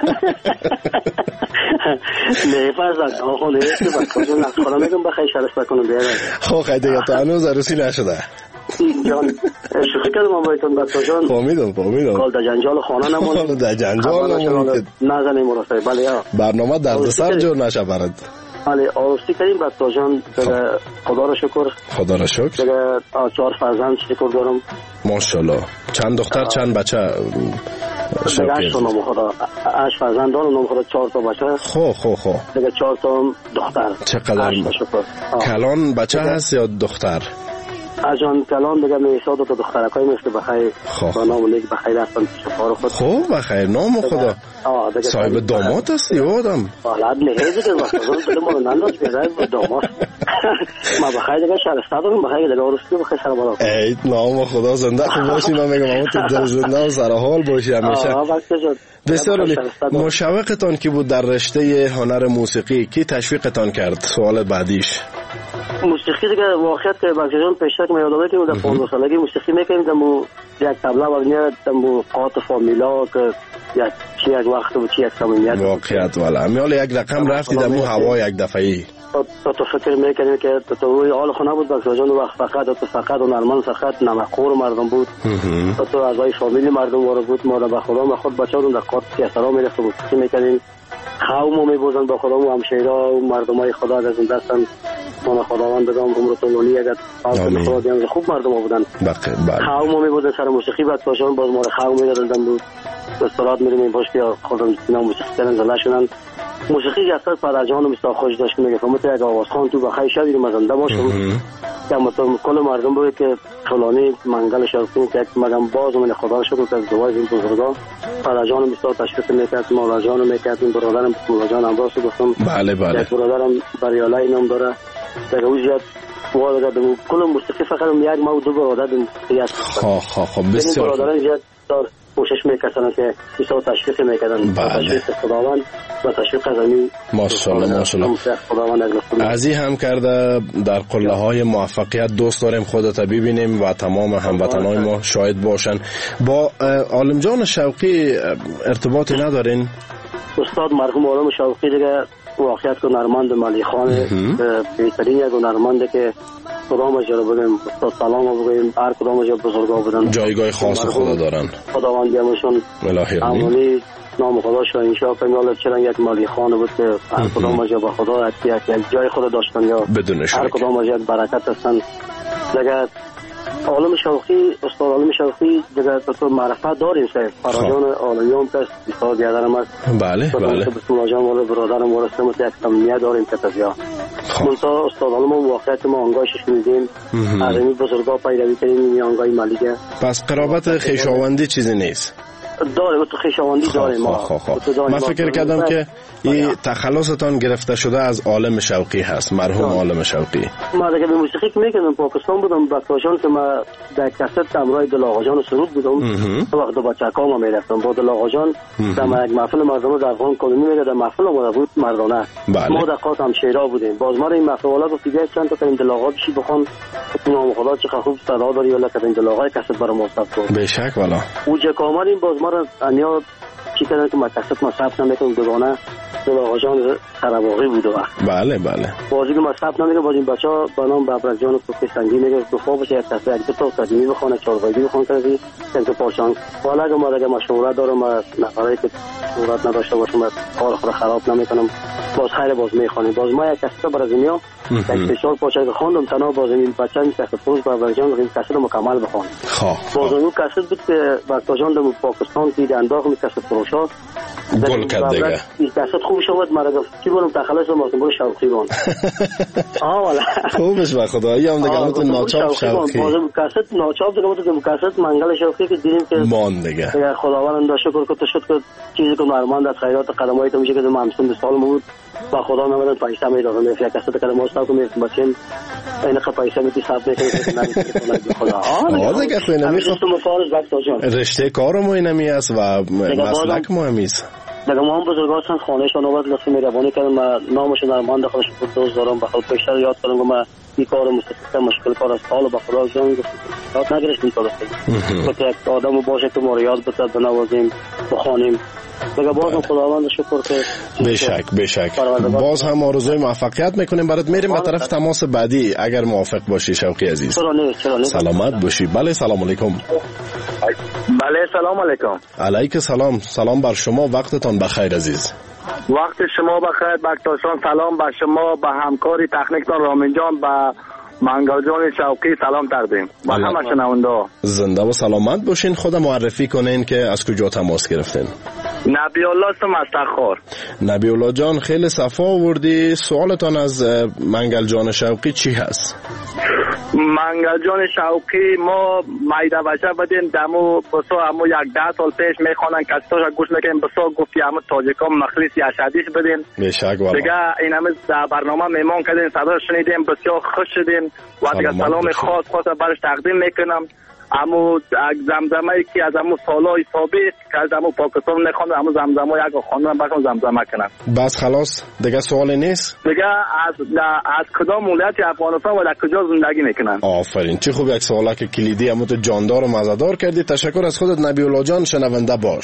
نه فرزند آقا نه باکاشان از خودم میگم بخیر شرف بکنم بیاد. خب خیلی تا هنوز عروسی نشده. جان شوخی کردم بایتون باکاشان. فهمیدم. کال در جنجال خانه نمون. در جنجال نمون. نزنیم مراسم. بله برنامه دردسر جور نشه برات. بله عروسی کردیم باکاشان. خدا را شکر. خدا را شکر. دیگه 4 فرزند شکر دارم. ماشاءالله. چند دختر چند بچه؟ 8 نام خدا. 8 فرزند دارم، نام خدا 4 تا بچه. خب دیگه 4 تا دختر. چقدر کلان بچه هست یا دختر؟ اجان کلان دیگه میساد و دخترکای مثل بخیر با نام نیک بخیر هستن شفار خود. خب بخیر نام خدا. صاحب داماد هستی آدم؟ والا نهیزی که وقتازان دلم رو ننداز بیرد داماد. ما بخیر دیگه شرسته دارم بخیر دیگه عروسی بخیر سر بالا. ای نام خدا زنده خوب باشی. من میگم اما تو زنده و سرحال باشی همیشه. بسیار عالی. مشوقتان کی بود در رشته هنر موسیقی؟ کی تشویقتان کرد؟ سوال بعدیش موسیقی دیگه واقعیت که باکاشان پیشتر که میادم که در 15 سالگی موسیقی میکنیم دمو یک تبله ورنیه دمو قاط فامیلا که یک وقت و یک سمینیت واقعیت والا امیال یک رقم رفتی دمو هوا یک دفعی تو فکر میکنیم که تو روی حال خونه بود بکر جان وقت فقط و نرمان فقط نمکخور مردم بود تو اعضای فامیلی مردم وارد بود ما به خدا ما خود بچه‌ها در کارت سیاست‌ها میرفت بود چی میکنیم خوامو میبوزن با خدا و همشهرها و مردمای خدا از این دستن من خداوند بدم عمر طولانی اگر پاس خدا دیدم خوب مردم بودن خوامو میبوزن سر موسیقی بعد باشون باز ما خوام میدادن بود استراحت میریم باش که خودم اینا موسیقی کردن زله شدن موسیقی اصلا پر جان مستاخ خوش داشت میگه فهمت یک آوازخوان تو بخیر شدی مزنده باشم که مطمئن کل مردم بود که فلانی منگل شرطین که مگم باز من خدا رو شکر که از دوای این بزرگا پر جان مستاخ تشخیص میکرد مولا جان میکرد این برادرم مولا جان امروز گفتم بله یک برادرم بریالای نام داره در او زیاد وارد دادم کل موسیقی فقط یک ما و دو برادر دیگه خب بسیار برادران زیاد کوشش میکردن که ایسا تشخیص میکردن تشخیص خداوند و تشخیص قدمی ماشاءالله از این هم کرده در قله های موفقیت دوست داریم خودت ببینیم و تمام هموطنای ما شاهد باشن. با عالم جان شوقی ارتباطی ندارین؟ استاد مرحوم عالم شوقی دیگه واقعیت که هنرمند ملی خان بهترین یک هنرمنده که کدام از جا بگیم استاد سلام بگیم هر کدام از جا بزرگا بودن جایگاه خاص خدا دارن خداوندی همشون امانی نام خدا شو انشاء کنیم چرا یک ملی خان بود که هر کدام از جا با خدا یک جای خدا داشتن یا هر کدام از جا برکت هستن دیگه عالم شوقی استاد عالم شوقی دیگه تو معرفت داریم سه فراجان عالمیان که استاد بیادرم است بله بسم الله جان ولی برادرم ورسته مت یک تمنیه داریم که تزیا منتها استاد عالم واقعیت ما آنگاهش شنیدیم از این بزرگا پیروی کردیم این آنگاه ملیگه پس قرابت خویشاوندی چیزی نیست داره تو خویشاوندی داره من فکر کردم که این تخلصتان گرفته شده از عالم شوقی هست مرحوم عالم شوقی ما دیگه به موسیقی که میکنم پاکستان بودم بچه‌هاشون که ما در کست همراه دل آقا جان سرود بودم وقت بچه‌ها ما میرفتم با دل آقا جان در یک محفل مردم در افغان کلونی میگه در محفل ما بود مردانه ما در قاط هم شیرا بودیم باز ما این محفل والا گفت دیگه چند تا این دل آقا بشی بخون نام خدا چه خوب صدا داری ولی که این دل آقا کست برام مصطفی به شک والا او چه کامرین باز ما انیا چی کردن که مکسب مصرف نمیکنم دوگانه دل آقا جان خراباقی بود وقت بله بازی که مصرف نمیکنم باز این بچه ها با نام ببرک جان پوکی سنگی میگه تو خواب بشه یک تصویر یک دو تا قدیمی بخونه چاربایدی بخونه کردی یک دو پارچان حالا اگه ما دیگه مشورت دارم از نفرایی که مشورت نداشته باشم کار خود خراب نمیکنم باز خیر باز میخوانیم باز ما یک کسته بر از اینیا یک بسیار پارچه که خواندم تنها باز این بچه این کسته پروز ببرک جان این کسته مکمل بخوان باز اون کسته بود که ببرک جان در پاکستان که انداخت می کسته فروشا گل کرد دیگه این کسته خوب شد مرا گفت چی بولم تخلص ما برو شوقی بون والا خوبش به خدا ای هم دیگه تو ناچاپ شوقی باز کسته ناچاپ دیگه تو کسته منگل شوقی که دیدیم که مان دیگه خداوند شکر که تو شد که چیزی که نرمند از خیرات قدمای تو میشه که ما همسن سال بود با خدا نمیدونم پیسه میدادم یک کسته کلمه استاد کو میگم بچم این که پیسه میتی حساب میکنه خدا دیگه خیلی نمیخوام رشته کارم اینمی است و مسلک مهمی است دیگه ما هم بزرگان خانهشان آورد لطفی مهربانی کردن ما نامشون نرمند خودش دوست دارم به خود بیشتر یاد کنم و ما این کار موسیقی مشکل کار است حالا به خدا جان یاد نگرفتیم کار است که یک آدم باشه که ما رو یاد بده بنوازیم بخوانیم دیگه بازم خداوند شکر که به شک باز هم آرزوی موفقیت میکنیم برات میریم به طرف تماس بعدی اگر موافق باشی شوقی عزیز سلامت باشی. بله سلام علیکم. بله سلام علیکم. علیک سلام بر شما وقتتان بخیر عزیز. وقت شما بخیر بکتاشان سلام بر شما به همکاری تکنیکتان رامین جان به منگل جان شوقی سلام کردیم با همه شنونده زنده و سلامت باشین. خود معرفی کنین که از کجا تماس گرفتین؟ نبی الله هستم از تخار. نبی الله جان خیلی صفا آوردی. سوالتان از منگل جان شوقی چی هست؟ منگل جان شوقی ما مایده بچه بدیم دمو بسا همو 10 سال پیش میخوانن کسیتاش گوش میکنیم بسا گفتی همو تاجیکان مخلص یشدیش بدیم دیگه این همه در برنامه میمان کردیم صدا شنیدیم بسیار خوش شدیم و دیگه سلام خاص برش تقدیم میکنم امو زمزمه ای که از امو سالای سابق که از امو پاکستان نخوانده امو زمزمه یک خواندن برشون زمزمه کنن بس خلاص دیگه سوال نیست دیگه از کدام ولایت افغانستان و در کجا زندگی میکنن؟ آفرین چه خوب یک سواله که کلیدی امو تو جاندار و مزدار کردی. تشکر از خودت نبی الله جان. شنونده باش.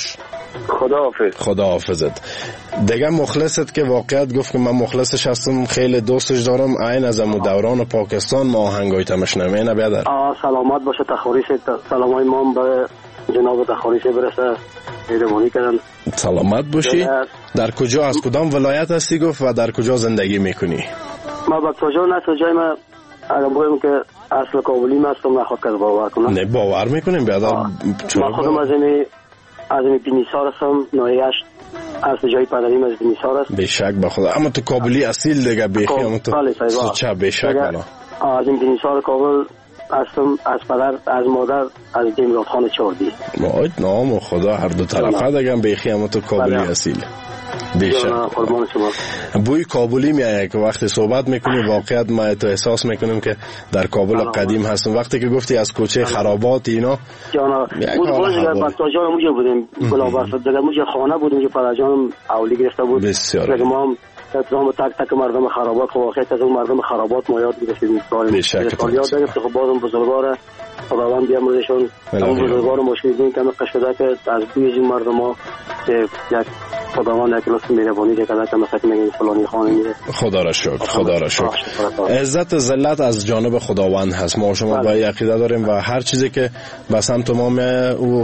خدا حافظت. دیگه مخلصت که واقعیت گفت که من مخلصش هستم، خیلی دوستش دارم. عین از امو دوران پاکستان ما آهنگای تمش نمینه بیادر. سلامت باشه. تخاریش سلامای ما به جناب تخاریش برسه. مهربانی کردن. سلامت باشی. در کجا از کدام ولایت هستی گفت و در کجا زندگی میکنی؟ ما با کجا نه کجای ما اگر بگم که اصل کابلی هستم نخواد که باور کنم. نه باور میکنیم بیادر. ما خودم از این بینیسار هستم. نایشت از جای پدریم از بینیسار است. بیشک بخدا. اما تو کابلی اصیل دیگه بیخی. اما تو چه بیشک بلا. از این بینیسار کابل هستم. از پدر از مادر از دیمراد خان چاردی. ماید نام خدا هر دو طرفه دیگه بیخی. اما تو کابلی اصیل. بیشک. بوی کابلی میایه که وقتی صحبت میکنی واقعیت ما تو احساس میکنیم که در کابل قدیم هستیم. وقتی که گفتی از کوچه خرابات اینا جانا بود بچا جان موجه بودیم بلاورفت دیگه موجه خانه بودیم که پدرجانم اولی گرفته بود. بسیار دیگه ما هم تک تک مردم خرابات واقعیت از اون مردم خرابات ما یاد گرفتیم. بیشک یاد گرفت. خب بازم بزرگوار خداوند بیامرزشون. اون بزرگوار مشکل دین که قشده که از بوی این مردم که یک خداوند یک لطف مهربانی که کلا مثلا میگن فلانی خانه میره. خدا را شکر. خدا را شکر. عزت ذلت از جانب خداوند هست. ما شما با عقیده داریم و هر چیزی که به سمت ما او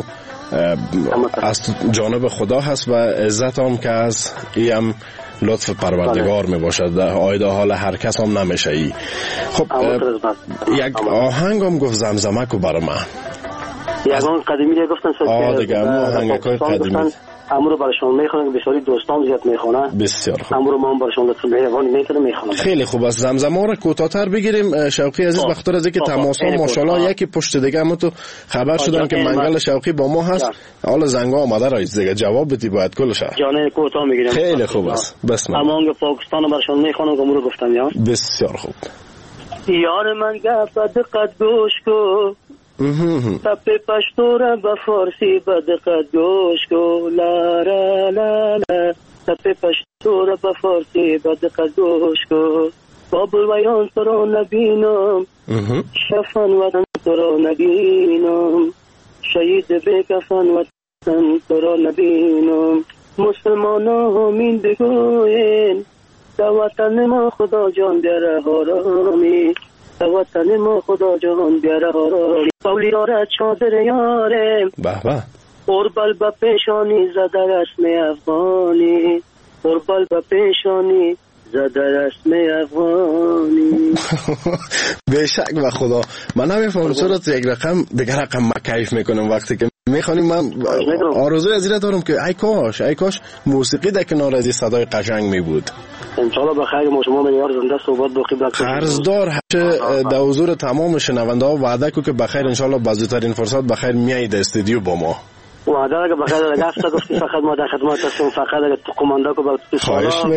از جانب خدا هست و عزت هم که از این لطف پروردگار می باشد. آیده حال هر کس هم نمیشه ای. خب یک آهنگ هم گفت زمزمه کو برای من. یک آهنگ قدیمی گفتن دیگه آهنگای قدیمی امرو برشون میخونن که بسیاری دوستان زیاد میخونن. بسیار خوب. امرو ما هم برشون لطف مهربانی میخونن. خیلی خوب است. زمزمه رو کوتاه‌تر بگیریم. شوقی عزیز بخاطر از اینکه تماس‌ها ماشاءالله یکی پشت دیگه. اما تو خبر شدن که منگل شوقی با ما هست. حالا زنگا آمده رایز دیگه جواب بدی باید کلش. جان کوتاه میگیریم. خیلی خوب است. بسم الله. امانگ پاکستان برشون میخونن که امرو گفتن یا. بسیار خوب. یار من گفت دقت گوش کو. تپ پشتو را به فارسی به دقت گوش کو. لا لا لا لا. تپ پشتو را به فارسی به دقت گوش کو. بابل ویان تو را نبینم. شفن وطن تو را نبینم. شهید بکفن وطن تو را نبینم. مسلمان ها همین بگوین در وطن ما خدا جان بیاره حرامی. در وطن ما خدا جان بیاره حرامی. قولی داره چادر یاره به به قربل به پیشانی زده رسم افغانی. قربل به پیشانی زده رسم افغانی. بیشک و خدا من نمیفهم چرا تو یک رقم دیگر رقم ما کیف میکنم وقتی که میخوانیم. من آرزوی از این دارم که ای کاش موسیقی در کنار از صدای قشنگ میبود. انشالله بخیر. ما شما میار زنده صحبت باقی قرضدار در حضور تمام شنونده ها وعده کو که بخیر انشالله بازترین فرصت بخیر میایید استودیو با ما. وعده اگه بخیر اگه هفته گفتی فقط ما در خدمت هستیم. فقط اگه تو کماندا کو با خواهش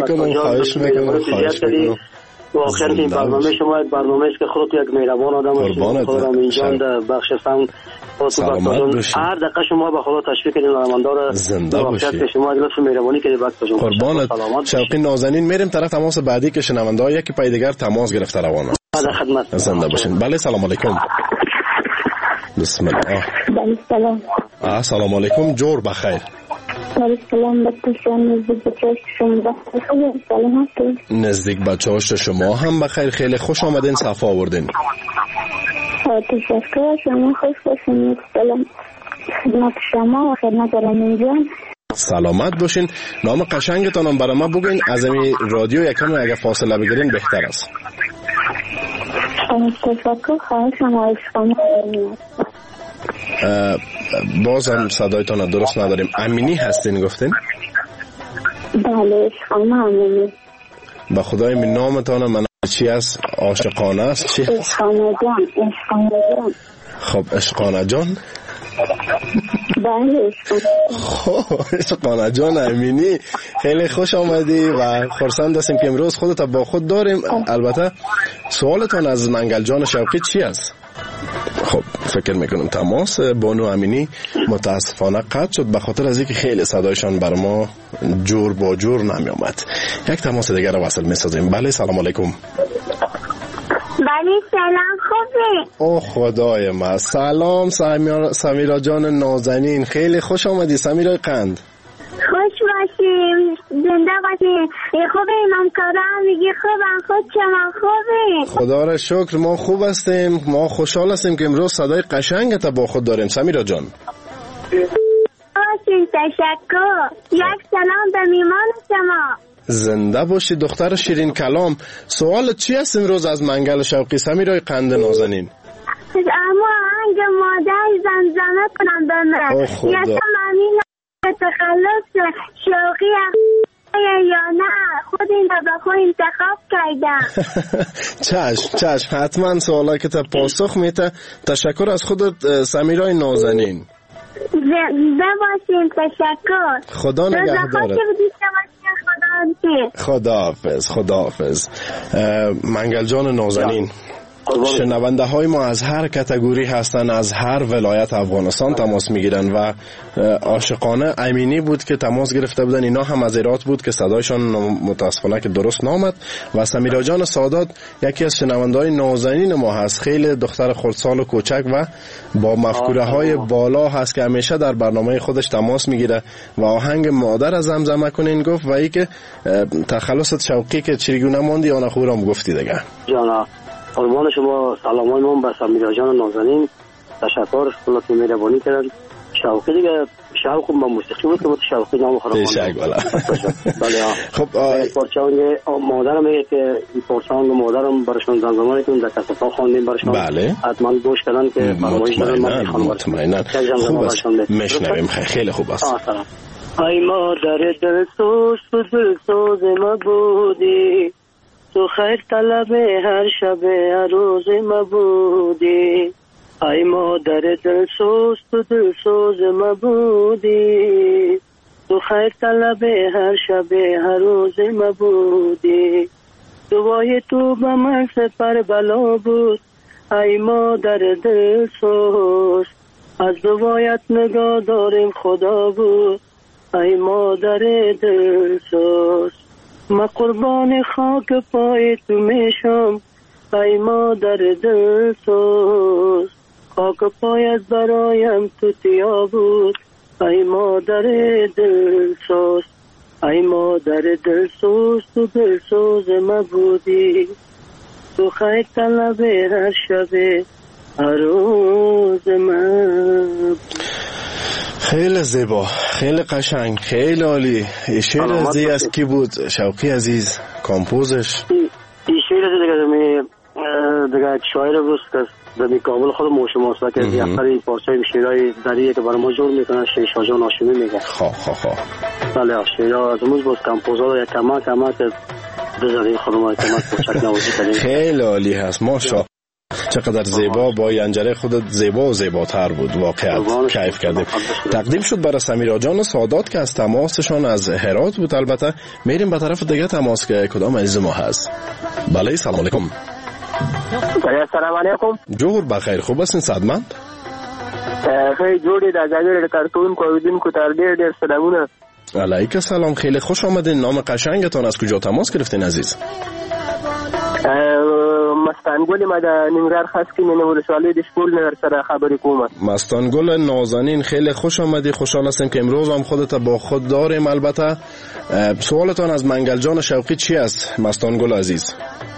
میکنم. و آخر که برنامه شما یک برنامه است که خودت یک مهربان آدم هستید. خودم اینجا در بخش ساوند سلامت باشید. هر دقیقه شما به خدا تشویق کنید نمایندار زنده باشید. شما لطف مهربانی کنید وقت شما. قربانت. شوقی نازنین میریم طرف تماس بعدی که شنونده ها یکی پای دیگر تماس گرفته روانه. در خدمت. زنده باشین. بله سلام علیکم. بسم الله. بله سلام. سلام علیکم. جور بخیر. نزدیک بچه‌هاش شما هم بخیر. خیلی خوش آمدین. صفا آوردین. تشکر. شما خوش باشین. سلام خدمت شما و خدمت رامین جان. سلامت باشین. نام قشنگتان هم برای ما بگین. از این رادیو یکم اگه فاصله بگیرین بهتر است. تشکر. خواهشم عشقم. بازم صدایتان درست نداریم. امینی هستین گفتین؟ بله عشقم امینی. با خدای من نامتان من چی است؟ عاشقانه است؟ چی است؟ عشقانه جان. خب عشقانه جان. بله خب عشقانه جان امینی خیلی خوش آمدی و خرسند هستیم که امروز خودت با خود داریم. البته سوالتان از منگل جان شوقی چی است؟ خب فکر میکنم تماس بانو امینی متاسفانه قطع شد به خاطر از اینکه خیلی صدایشان بر ما جور با جور نمی آمد. یک تماس دیگر رو وصل میسازیم. بله سلام علیکم. بله سلام. خوبه؟ او خدای ما. سلام سمیرا جان نازنین. خیلی خوش آمدی سمیرا قند. باشیم، زنده باشیم. خوبه امام کارم میگه خوبم، خود شما خوبه؟ خدا را شکر ما خوب هستیم. ما خوشحال هستیم که امروز صدای قشنگت با خود داریم سمیرا جان. تشکر. یک سلام به میمان شما. زنده باشی دختر شیرین کلام. سوال چی است امروز از منگل شوقی سمیرای قند نازنین؟ اما آهنگ مادر زمزمه کنم به من. یا ممنون تخلص شوقی یا نه خود این به خود انتخاب کردم. چشم حتما سوالا که تا پاسخ میته. تشکر از خودت سمیرای نازنین. زنده باشین. تشکر. خدا نگهدارت. خداحافظ. منگل جان نازنین، شنونده های ما از هر کاتگوری هستن، از هر ولایت افغانستان تماس میگیرن و عاشقانه امینی بود که تماس گرفته بودن. اینا هم از هرات بود که صدایشان متاسفانه که درست نامد. و سمیرا جان سادات یکی از شنونده های نازنین ما هست. خیلی دختر خردسال و کوچک و با مفکوره های بالا هست که همیشه در برنامه خودش تماس میگیره و آهنگ مادر از زمزمه کنین گفت و ای که تخلصت شوقی که چریگونه ماندی آن خورم گفتی دیگه. جانا قربان شما، سلامان من به سمیرا جان نازنین. تشکر خلوت مهربانی کردن. شوقی دیگه شوق با موسیقی بود که شوقی نام خراب بله. خب پرچانگ مادرم میگه که این پرچانگ مادرم براشون زمزمه کنیم در کسفا خواندیم براشون. بله حتما گوش کردن که مطمئنا خوب است. میشنویم. خیلی خوب است. ای مادر دلسوز تو دلسوز ما بودی، تو خیر طلب هر شب هر روز ما بودی. ای مادر دلسوز تو دلسوز ما بودی، تو خیر طلب هر شب هر روز ما بودی. دعای تو به من سپر بلا بود ای مادر دلسوز، از دعایت نگاه داریم خدا بود ای مادر دلسوز. ما قربان خاک پای تو میشم ای مادر دلسوز، خاک پایت برایم تو تیا بود ای مادر دلسوز. ای مادر دلسوز تو دلسوز ما بودی، تو خیر طلب هر شب هر روز ما. خیلی زیبا، خیلی قشنگ، خیلی عالی. شعر ازی از کی بود شوقی عزیز کامپوزش؟ این شعر دیگه شاعر بود که در کابل خود شماست که دیگه پارچه شعرهای دریه که برای ما جور میکنه شاه جان هاشمی میگه. بله شعرها از امروز بود کامپوزر یک کمک که بزنیم خودمون کمک کوچک نوازی کنیم. خیلی عالی هست ماشا. چقدر زیبا، با ینجره خودت زیبا و زیباتر بود. واقعا کیف کردیم. تقدیم شد برای سمیرا جان سادات که از تماسشان از هرات بود. البته میریم به طرف دیگه تماس که کدام عزیز ما هست. بله سلام علیکم. سلام علیکم. جوهر بخیر، خوب هستین صدمند؟ خیلی جوری در جاگر کارتون کویدین کو تر دیر سلامونه. علیک سلام، خیلی خوش آمدین. نام قشنگتان از کجا تماس گرفتین عزیز؟ مستانگل ما در نمرار خاص کی من ولسوالی د شکول نگر سره خبرې کوم. مستانگل نازنین خیلی خوش آمدی. خوشحال هستم که امروز هم خودت با خود داریم. البته سوالتان از منگل جان شوقی چی است مستانگل عزیز؟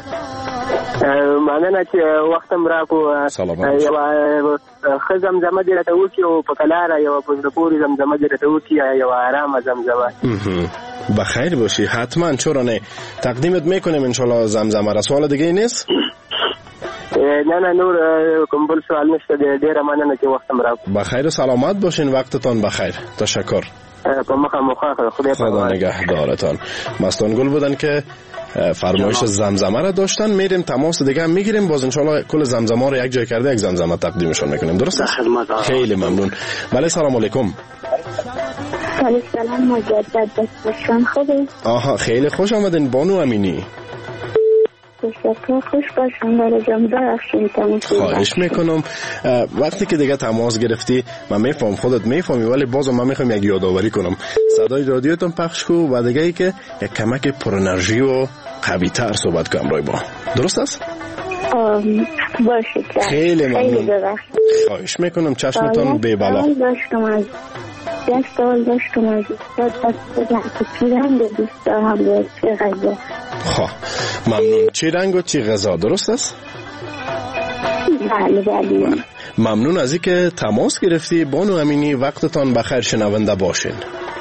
مننه چې وختم راکو. یو زمزمه دې راته وکړي او په کلاره یو په زړه پورې زمزمه دې راته وکړي، یو آرامه زمزمه. بخیر باشی حتما. چرا نه، تقدیمت میکنیم انشالله زمزمه را. سوال دیگه نیست؟ نه نور کوم بل سوال نشته. ډیره مننه چې وختم راکو. بخیر و سلامت باشین. وقتتان بخیر. تشکر. خدا نگهدارتان. مستانگل بودن که فرمایش زمزمه را داشتن. میریم تماس دیگه هم میگیریم. باز انشالله کل زمزمه را یک جای کرده یک زمزمه تقدیمشون میکنیم. درست است؟ خیلی ممنون. بله سلام علیکم. سلام مجدد باشم. خوبی؟ آها خیلی خوش آمدین بانو امینی. تشکر. خوش باشم برای جمعه اخشین. خواهش میکنم. وقتی که دیگه تماس گرفتی من میفهم خودت میفهمی، ولی بازم من میخوام یک یادآوری کنم. صدای رادیوتون پخش کو و دیگه ای که یک کمک پر انرژی و قوی تر صحبت کنم رای با. درست است؟ باشه. خیلی ممنون. خواهش میکنم. چشمتون بے بلا. یک سوال داشتم از استاد چی رنگ دوست دارم و چی غذا. خب ممنون. چی رنگ و چی غذا درست است؟ بله. ممنون از اینکه تماس گرفتی. بانو امینی وقتتان بخیر، شنونده باشین.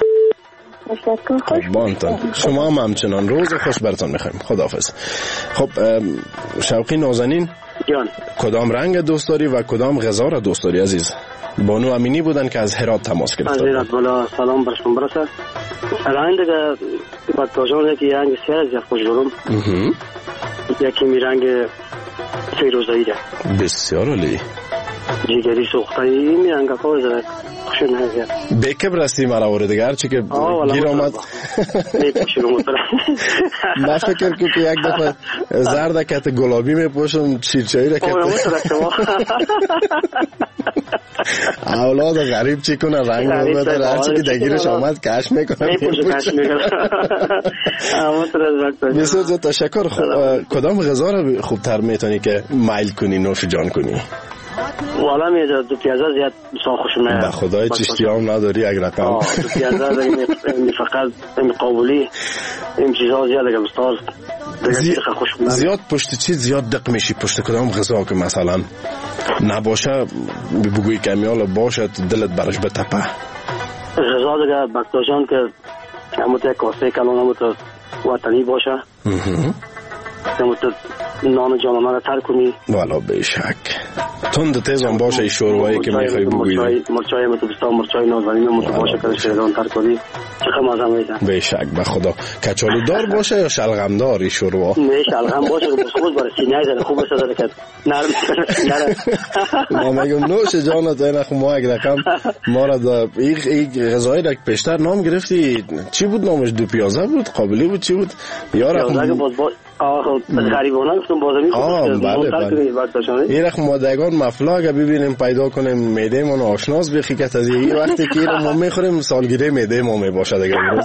قربانتان. شما هم همچنان روز خوش براتون میخوایم. خداحافظ. خب شوقی نازنین جان، کدام رنگ دوست داری و کدام غذا را دوست داری عزیز؟ بانو امینی بودن که از هرات تماس گرفتن. از هرات بالا سلام برشون برسه. رنگ دیگه بطاجان که رنگ سیاه زیاد خوش دارم. یکی می رنگ فیروزایی ده. بسیار عالی. جگری سوختایی می رنگ خوش داره. خوشون هزیاد. بکب رستی مرا ورده دیگر چی که گیر آمد. من فکر که یک دفعه زرد کت گلابی می پوشم چیرچایی را کت. اولاد غریب چی کنه رنگ بده هرچی که دگیرش آمد کش میکنه. بسیار زیاد تشکر. کدام غذا را خوبتر میتونی که میل کنی نوش جان کنی؟ والا میاد دو پیازه زیاد بسیار خوشم میاد. به خدای چشتی هم نداری یک رقم. دو پیازه دیگه فقط این قابلی این چیزها زیاد دیگه بسیار زیاد پشت چیز زیاد دق میشی پشت کدام غذا که مثلا نباشه بگویی کمیال باشه دلت برش بتپه. غذا دیگه بکتاجان که همون کاسه کلان همون وطنی باشه همون نان جانانه را تر کنی. والا بیشک تند تیزم باشه ای شوروایی که میخوای بگویی. مرچای متوستا مرچای نازنین متو باشه که شیران تر کنی چقدر مزه میده. بیشک به خدا. کچالو دار باشه یا شلغم دار ای شوروا؟ نه شلغم باشه خوب برای سینه زده خوب بسازه که نرم ما میگم نوش جانت این خو ما یک رقم ما را این غذایی را پیشتر نام گرفتی چی بود نامش؟ دو پیازه بود قابلی بود چی بود یا رقم غریبانه گفتم بازمی بله. این رقم مادگان مفلاگ ببینیم پیدا کنیم میده ما آشناس بخیکت از این وقتی که ما میخوریم سالگیره میده ما میباشه دیگه امروز.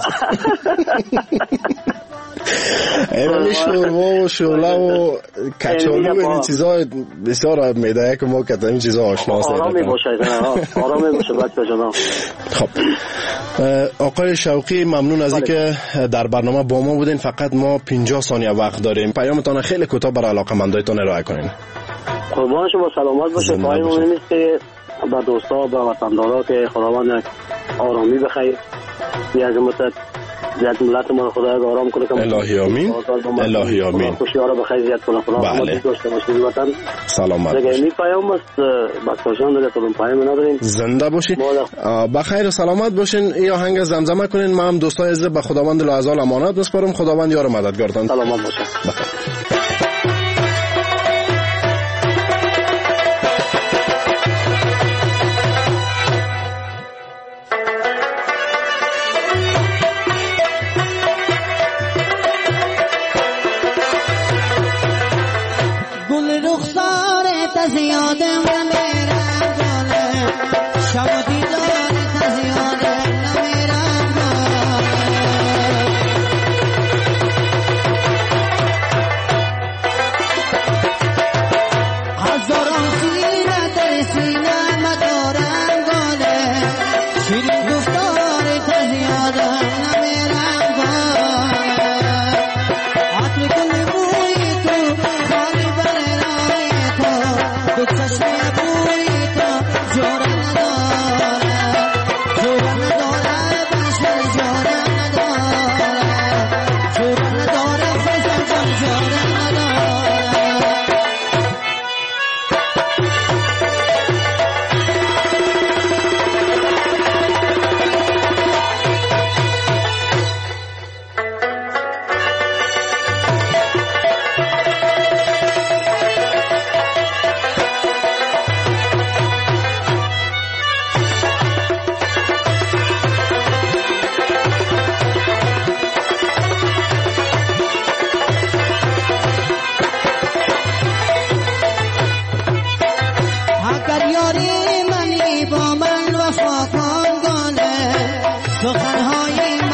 این شوروا و شوله و کچالو این چیزا بسیار میده که ما کتا این چیزا آشناس آرام میباشه آرام میباشه بچه جانا. خب آقای شوقی ممنون از اینکه در برنامه با ما بودین. فقط ما 50 ثانیه وقت داریم. پیامتان خیلی کوتاه برای علاقه‌مندایتان ارائه کنین. قربان شما سلامت باشه. پایین مهمی است که با دوستا با وطندارا که خداوند آرامی بخیر یک مدت زیاد ملت ما خدا آرام کنه. الهی آمین. الهی آمین. خوشی‌ها رو بخیر زیاد کنه خدا. بله. داشته باشید وطن. سلامت باشید. دیگه این پیام است بچه‌ها دیگه تو پیام نداریم. زنده باشید. بخیر و سلامت باشین. یا آهنگ زمزمه کنین. ما هم دوستای عزیز به خداوند لعزال امانت می‌سپارم. خداوند یار مددگارتان. سلامت باشید. زیاده من میرم جانه شب و دیدار زیاده نمیرم هزاران سینه در سینه مدارم گانه شیرین گفتار زیاده نمیرم گانه عطر کل بوی تو خالی بر رای تو چشم بوی تو جور نداره جور نداره بشر جور نداره جور نداره فیضان جان جور نداره اگر یاری منی با من وفا کن گانه سخنهای